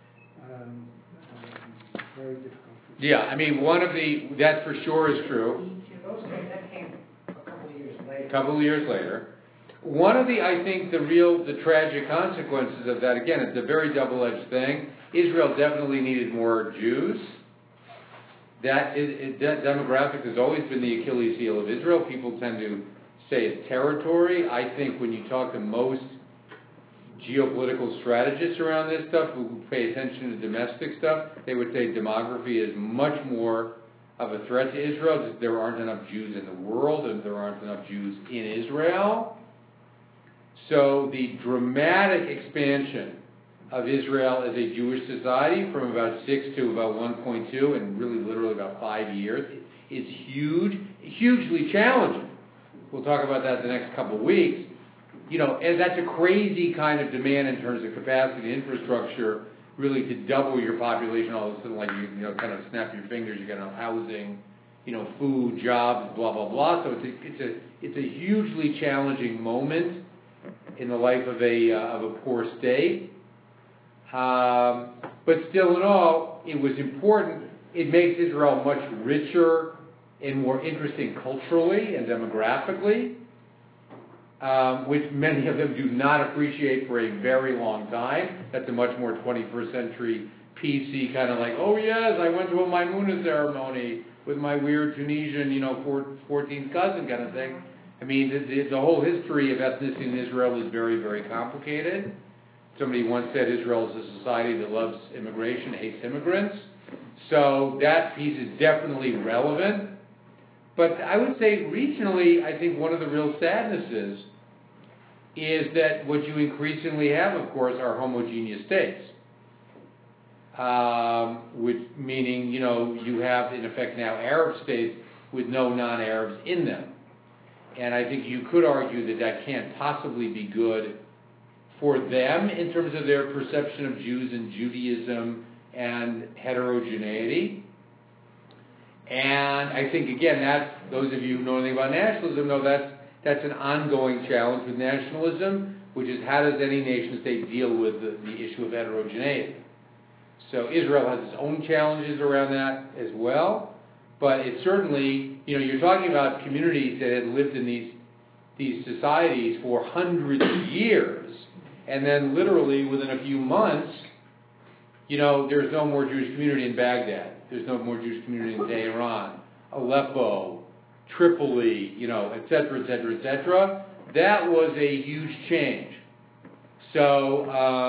very difficult. Yeah, I mean, that for sure is true. That came a couple of years later. A couple of years later. One of the tragic consequences of that, again, it's a very double-edged thing. Israel definitely needed more Jews. That demographics has always been the Achilles heel of Israel. People tend to say it's territory. I think when you talk to most geopolitical strategists around this stuff who pay attention to domestic stuff, they would say demography is much more of a threat to Israel. Just there aren't enough Jews in the world, and there aren't enough Jews in Israel. So the dramatic expansion of Israel as a Jewish society from about 6 to about 1.2 in really literally about 5 years is huge, hugely challenging. We'll talk about that the next couple of weeks. And that's a crazy kind of demand in terms of capacity and infrastructure, really to double your population all of a sudden, like you kind of snap your fingers, you get enough housing, food, jobs, blah blah blah. So it's a hugely challenging moment in the life of a poor state. But still in all, it was important. It makes Israel much richer and more interesting culturally and demographically, which many of them do not appreciate for a very long time. That's a much more 21st century PC kind of like, oh yes, I went to a Maimuna ceremony with my weird Tunisian, 14th cousin kind of thing. I mean, the whole history of ethnicity in Israel is very, very complicated. Somebody once said Israel is a society that loves immigration, hates immigrants. So that piece is definitely relevant. But I would say regionally, I think one of the real sadnesses is that what you increasingly have, of course, are homogeneous states. Which meaning, you have in effect now Arab states with no non-Arabs in them. And I think you could argue that that can't possibly be good for them in terms of their perception of Jews and Judaism and heterogeneity. And I think, again, those of you who know anything about nationalism know that's an ongoing challenge with nationalism, which is how does any nation state deal with the issue of heterogeneity. So Israel has its own challenges around that as well, but it's certainly, you're talking about communities that had lived in these societies for hundreds of years, and then literally within a few months, there's no more Jewish community in Baghdad. There's no more Jewish community in Tehran, Aleppo, Tripoli, et cetera, et cetera, et cetera. That was a huge change. So,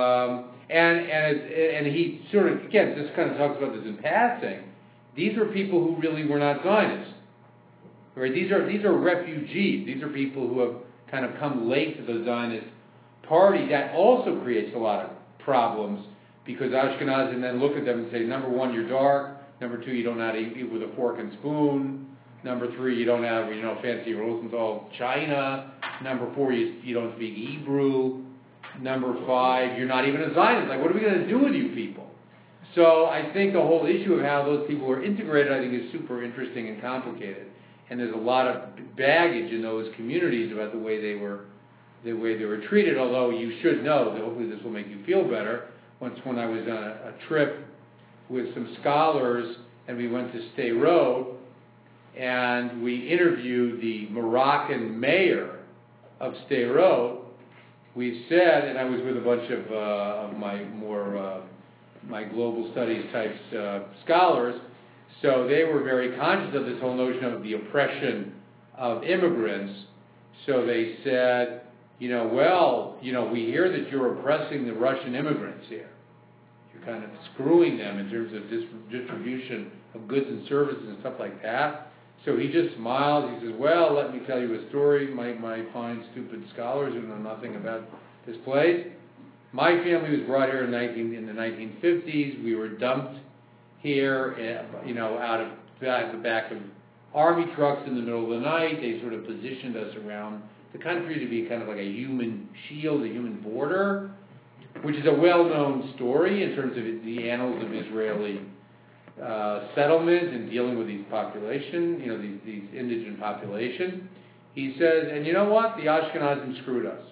and he sort of, again, just kind of talks about this in passing. These are people who really were not Zionists. Right? These are refugees. These are people who have kind of come late to the Zionist party. That also creates a lot of problems because Ashkenazim then look at them and say, number one, you're dark. Number two, you don't know how to eat with a fork and spoon. Number three, you don't have, fancy Rosenthal china. Number four, you don't speak Hebrew. Number five, you're not even a Zionist. Like, what are we going to do with you people? So I think the whole issue of how those people are integrated, I think, is super interesting and complicated. And there's a lot of baggage in those communities about the way they were treated. Although you should know that hopefully this will make you feel better. Once when I was on a trip with some scholars, and we went to Sderot, and we interviewed the Moroccan mayor of Sderot. We said, and I was with a bunch of my global studies types scholars, so they were very conscious of this whole notion of the oppression of immigrants. So they said, we hear that you're oppressing the Russian immigrants here. You're kind of screwing them in terms of distribution of goods and services and stuff like that. So he just smiles. He says, well, let me tell you a story. My fine, stupid scholars who know nothing about this place. My family was brought here in the 1950s. We were dumped here, out of the back of army trucks in the middle of the night. They sort of positioned us around the country to be kind of like a human shield, a human border, which is a well-known story in terms of the annals of Israeli settlement and dealing with these population, these indigent population. He says, and you know what? The Ashkenazim screwed us.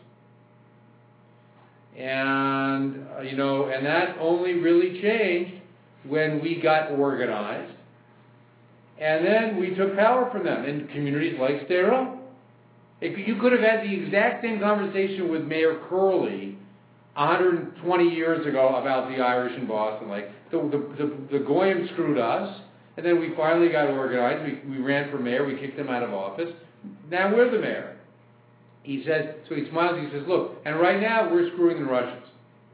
And, and that only really changed when we got organized. And then we took power from them in communities like Sderot. You could have had the exact same conversation with Mayor Curley 120 years ago about the Irish in Boston. Like, the Goyim screwed us, and then we finally got organized. We ran for mayor. We kicked them out of office. Now we're the mayor. He says, so he smiles, he says, look, and right now we're screwing the Russians.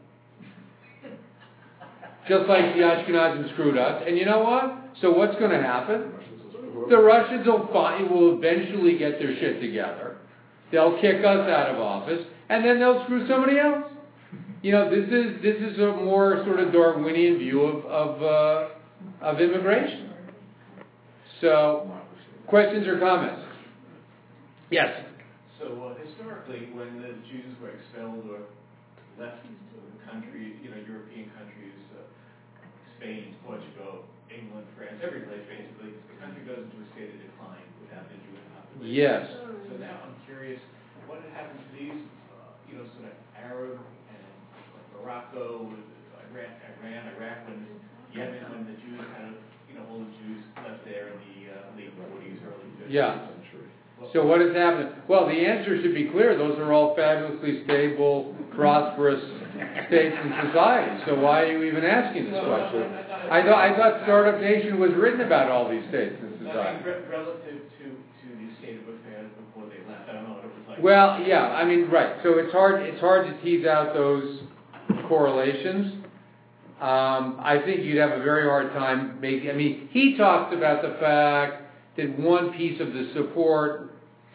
Just like the Ashkenazim screwed us. And you know what? So what's going to happen? The Russians will eventually get their shit together. They'll kick us out of office, and then they'll screw somebody else. This is a more sort of Darwinian view of immigration. So, questions or comments? Yes. So historically, when the Jews were expelled or left the country, European countries, Spain, Portugal, England, France, every place basically, the country goes into a state of decline without the Jewish population. Yes. So now I'm curious, what happened to these, sort of Arab and Morocco, Iran, Iraq, when Yemen, when the Jews kind of, all the Jews left there in the late 40s, early 50s. Yeah. So what has happened? Well, the answer should be clear. Those are all fabulously stable, prosperous states and societies. So why are you even asking this question? I thought Startup Nation was written about all these states and societies. Relative to the state of affairs before they left, I don't know what it was like. Well, yeah, right. So it's hard to tease out those correlations. I think you'd have a very hard time making. He talks about the fact that one piece of the support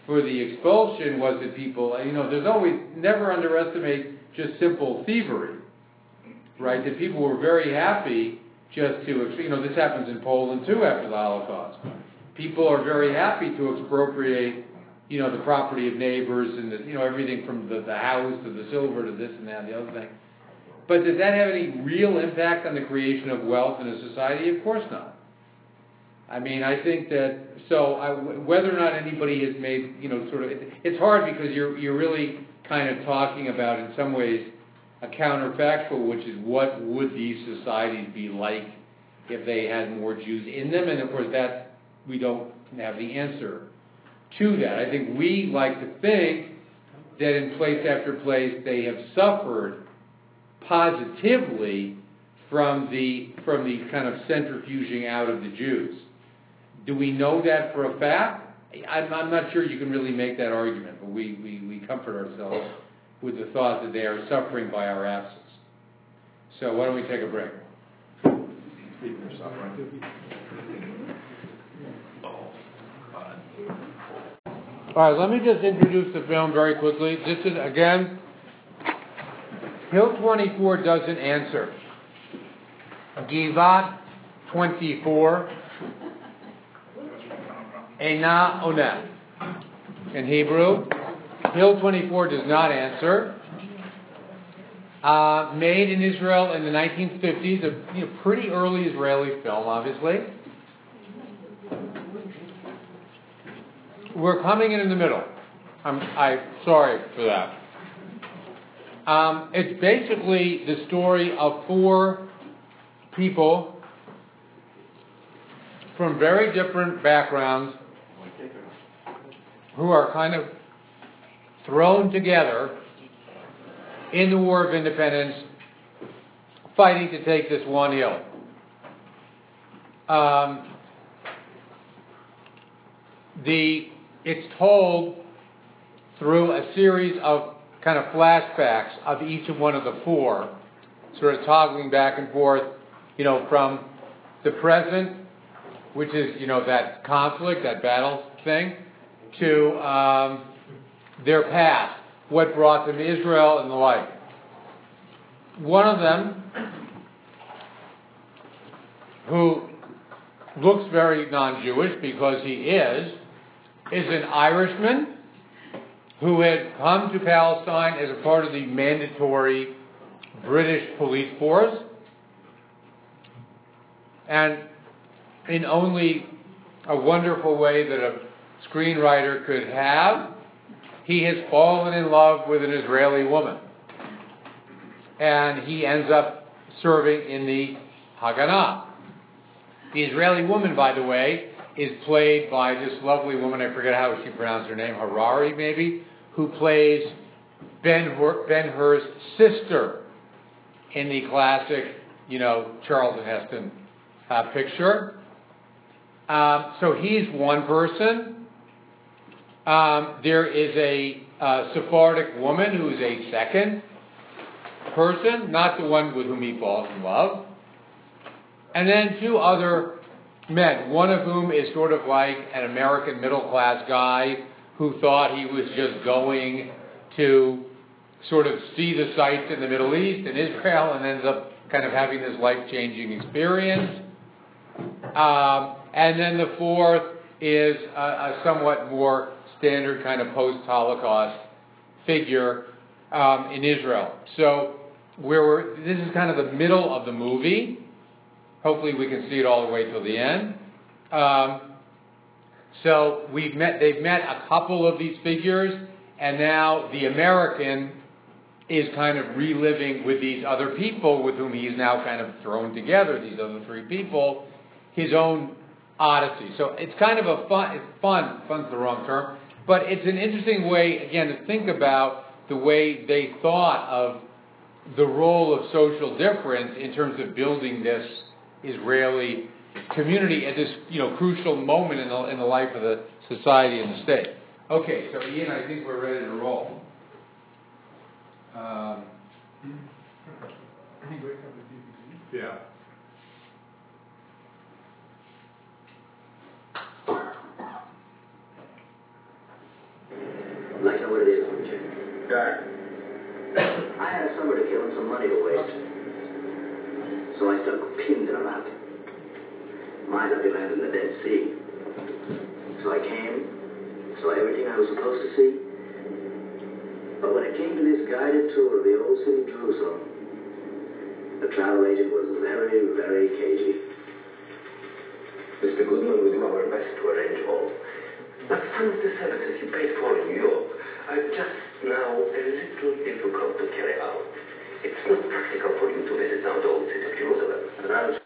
for the expulsion was that people, there's always, never underestimate just simple thievery, right? That people were very happy just to, this happens in Poland too after the Holocaust. People are very happy to expropriate, the property of neighbors and, everything from the house to the silver to this and that and the other thing. But does that have any real impact on the creation of wealth in a society? Of course not. I mean, I think that, whether or not anybody has made, it's hard because you're really kind of talking about, in some ways, a counterfactual, which is what would these societies be like if they had more Jews in them? And of course, we don't have the answer to that. I think we like to think that in place after place they have suffered positively from the kind of centrifuging out of the Jews. Do we know that for a fact? I'm not sure you can really make that argument, but we comfort ourselves with the thought that they are suffering by our absence. So why don't we take a break? Speaking of suffering. All right, let me just introduce the film very quickly. This is, again, Hill 24 doesn't answer. Givat 24. Eina Oneh. In Hebrew, Hill 24 does not answer. Made in Israel in the 1950s, a pretty early Israeli film, obviously. We're coming in the middle. I'm sorry for that. It's basically the story of 4 people from very different backgrounds who are kind of thrown together in the War of Independence, fighting to take this one hill. It's told through a series of kind of flashbacks of each of one of the 4, sort of toggling back and forth, from the present, which is, that conflict, that battle thing, to their past, what brought them to Israel and the like. One of them, who looks very non-Jewish because he is an Irishman who had come to Palestine as a part of the mandatory British police force. And in only a wonderful way that a screenwriter could have, he has fallen in love with an Israeli woman. And he ends up serving in the Haganah. The Israeli woman, by the way, is played by this lovely woman, I forget how she pronounced her name, Harari maybe, who plays Ben-Hur's sister in the classic, Charlton Heston picture. So he's one person. There is a Sephardic woman who is a second person, not the one with whom he falls in love. And then 2 other men, one of whom is sort of like an American middle-class guy who thought he was just going to sort of see the sights in the Middle East and Israel and ends up kind of having this life-changing experience. And then the 4th is a somewhat more standard kind of post-Holocaust figure in Israel. So this is kind of the middle of the movie. Hopefully we can see it all the way till the end. So they've met a couple of these figures, and now the American is kind of reliving with these other people with whom he's now kind of thrown together, these other 3 people, his own odyssey. So it's kind of fun's the wrong term, but it's an interesting way, again, to think about the way they thought of the role of social difference in terms of building this Israeli community at this, crucial moment in the life of the society and the state. Okay, so Ian, I think we're ready to roll. Yeah. Okay. I had a summer to kill and some money to waste. So I stuck pins in a map. Might not be landed in the Dead Sea. So I came, saw everything I was supposed to see. But when it came to this guided tour of the old city of Jerusalem, the travel agent was very, very cagey. Mr. Goodman will do our best to arrange all. But some of the services you paid for in New York are just now a little difficult to carry out. It's not practical for you to visit now the old city of Jerusalem. But I was